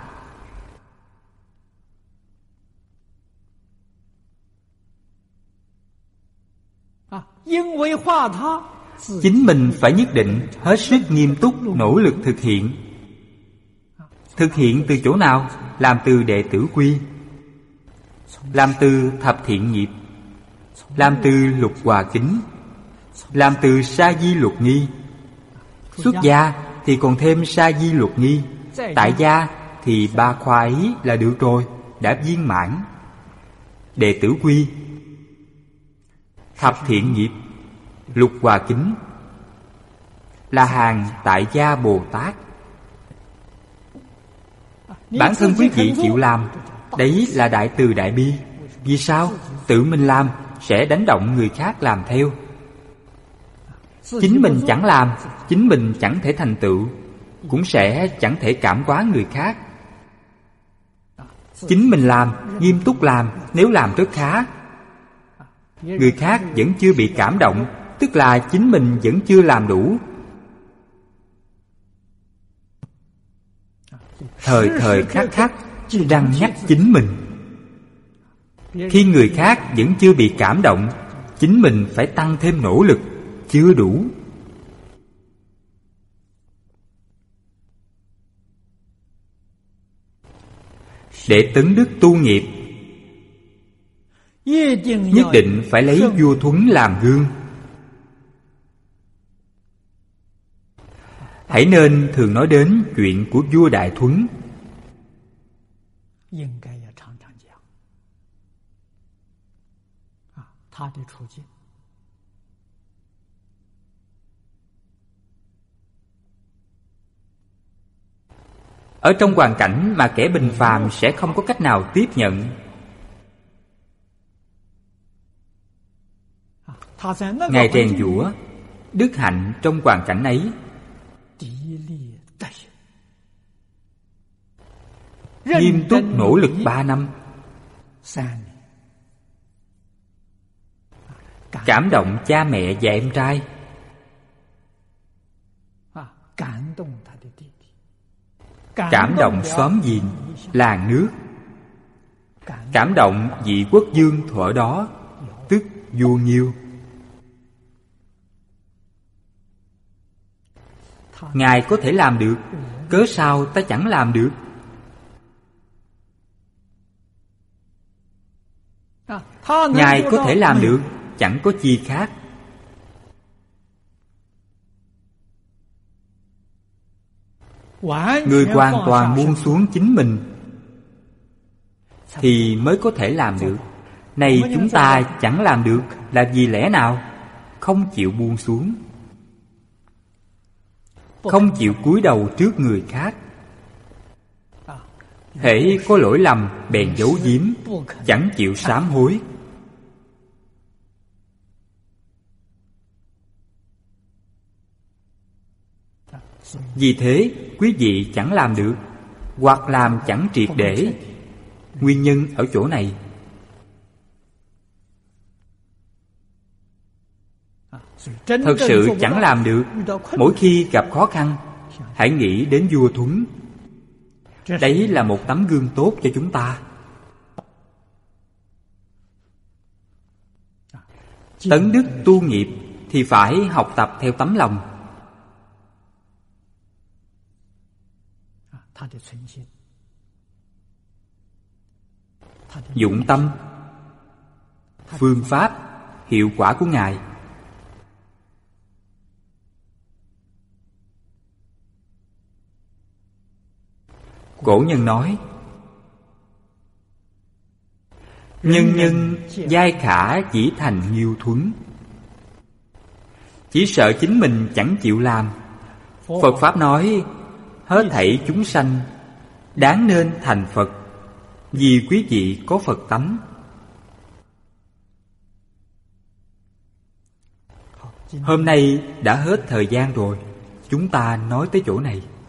Chính mình phải nhất định hết sức nghiêm túc nỗ lực thực hiện. Thực hiện từ chỗ nào? Làm từ đệ tử quy, làm từ thập thiện nghiệp, làm từ lục hòa kính, làm từ sa di lục nghi. Xuất gia thì còn thêm sa di lục nghi. Tại gia thì ba khoa ấy là được rồi, đã viên mãn. Đệ tử quy, thập thiện nghiệp, lục hòa kính, là hàng tại gia Bồ Tát. Bản thân quý vị chịu làm, đấy là đại từ đại bi. Vì sao? Tự mình làm sẽ đánh động người khác làm theo. Chính mình chẳng làm, chính mình chẳng thể thành tựu, cũng sẽ chẳng thể cảm hóa người khác. Chính mình làm, nghiêm túc làm, nếu làm rất khá, người khác vẫn chưa bị cảm động, tức là chính mình vẫn chưa làm đủ. Thời thời khắc khắc răn nhắc chính mình. Khi người khác vẫn chưa bị cảm động, chính mình phải tăng thêm nỗ lực, chưa đủ. Để tấn đức tu nghiệp, nhất định phải lấy vua Thuấn làm gương. Hãy nên thường nói đến chuyện của vua Đại Thuấn. Ở trong hoàn cảnh mà kẻ bình phàm sẽ không có cách nào tiếp nhận. Ngài rèn giũa đức hạnh trong hoàn cảnh ấy. Nghiêm túc nỗ lực 3 năm. Cảm động cha mẹ và em trai. Cảm động xóm giềng, làng nước. Cảm động vị quốc vương thuở đó, tức vua Nghiêu. Ngài có thể làm được, cớ sao ta chẳng làm được? Ngài có thể làm được, chẳng có chi khác. Người hoàn toàn buông xuống chính mình thì mới có thể làm được. Này chúng ta chẳng làm được là vì lẽ nào? Không chịu buông xuống, không chịu cúi đầu trước người khác. Hễ có lỗi lầm bèn giấu giếm, chẳng chịu sám hối. Vì thế quý vị chẳng làm được, hoặc làm chẳng triệt để. Nguyên nhân ở chỗ này. Thật sự chẳng làm được. Mỗi khi gặp khó khăn, hãy nghĩ đến vua Thuấn. Đấy là một tấm gương tốt cho chúng ta. Tấn đức tu nghiệp thì phải học tập theo tấm lòng. Dụng tâm, phương pháp, hiệu quả của Ngài. Cổ nhân nói: nhân nhân giai khả chỉ thành Nghiêu Thuấn. Chỉ sợ chính mình chẳng chịu làm. Phật Pháp nói: hết thảy chúng sanh đáng nên thành Phật, vì quý vị có Phật tánh. Hôm nay đã hết thời gian rồi, chúng ta nói tới chỗ này.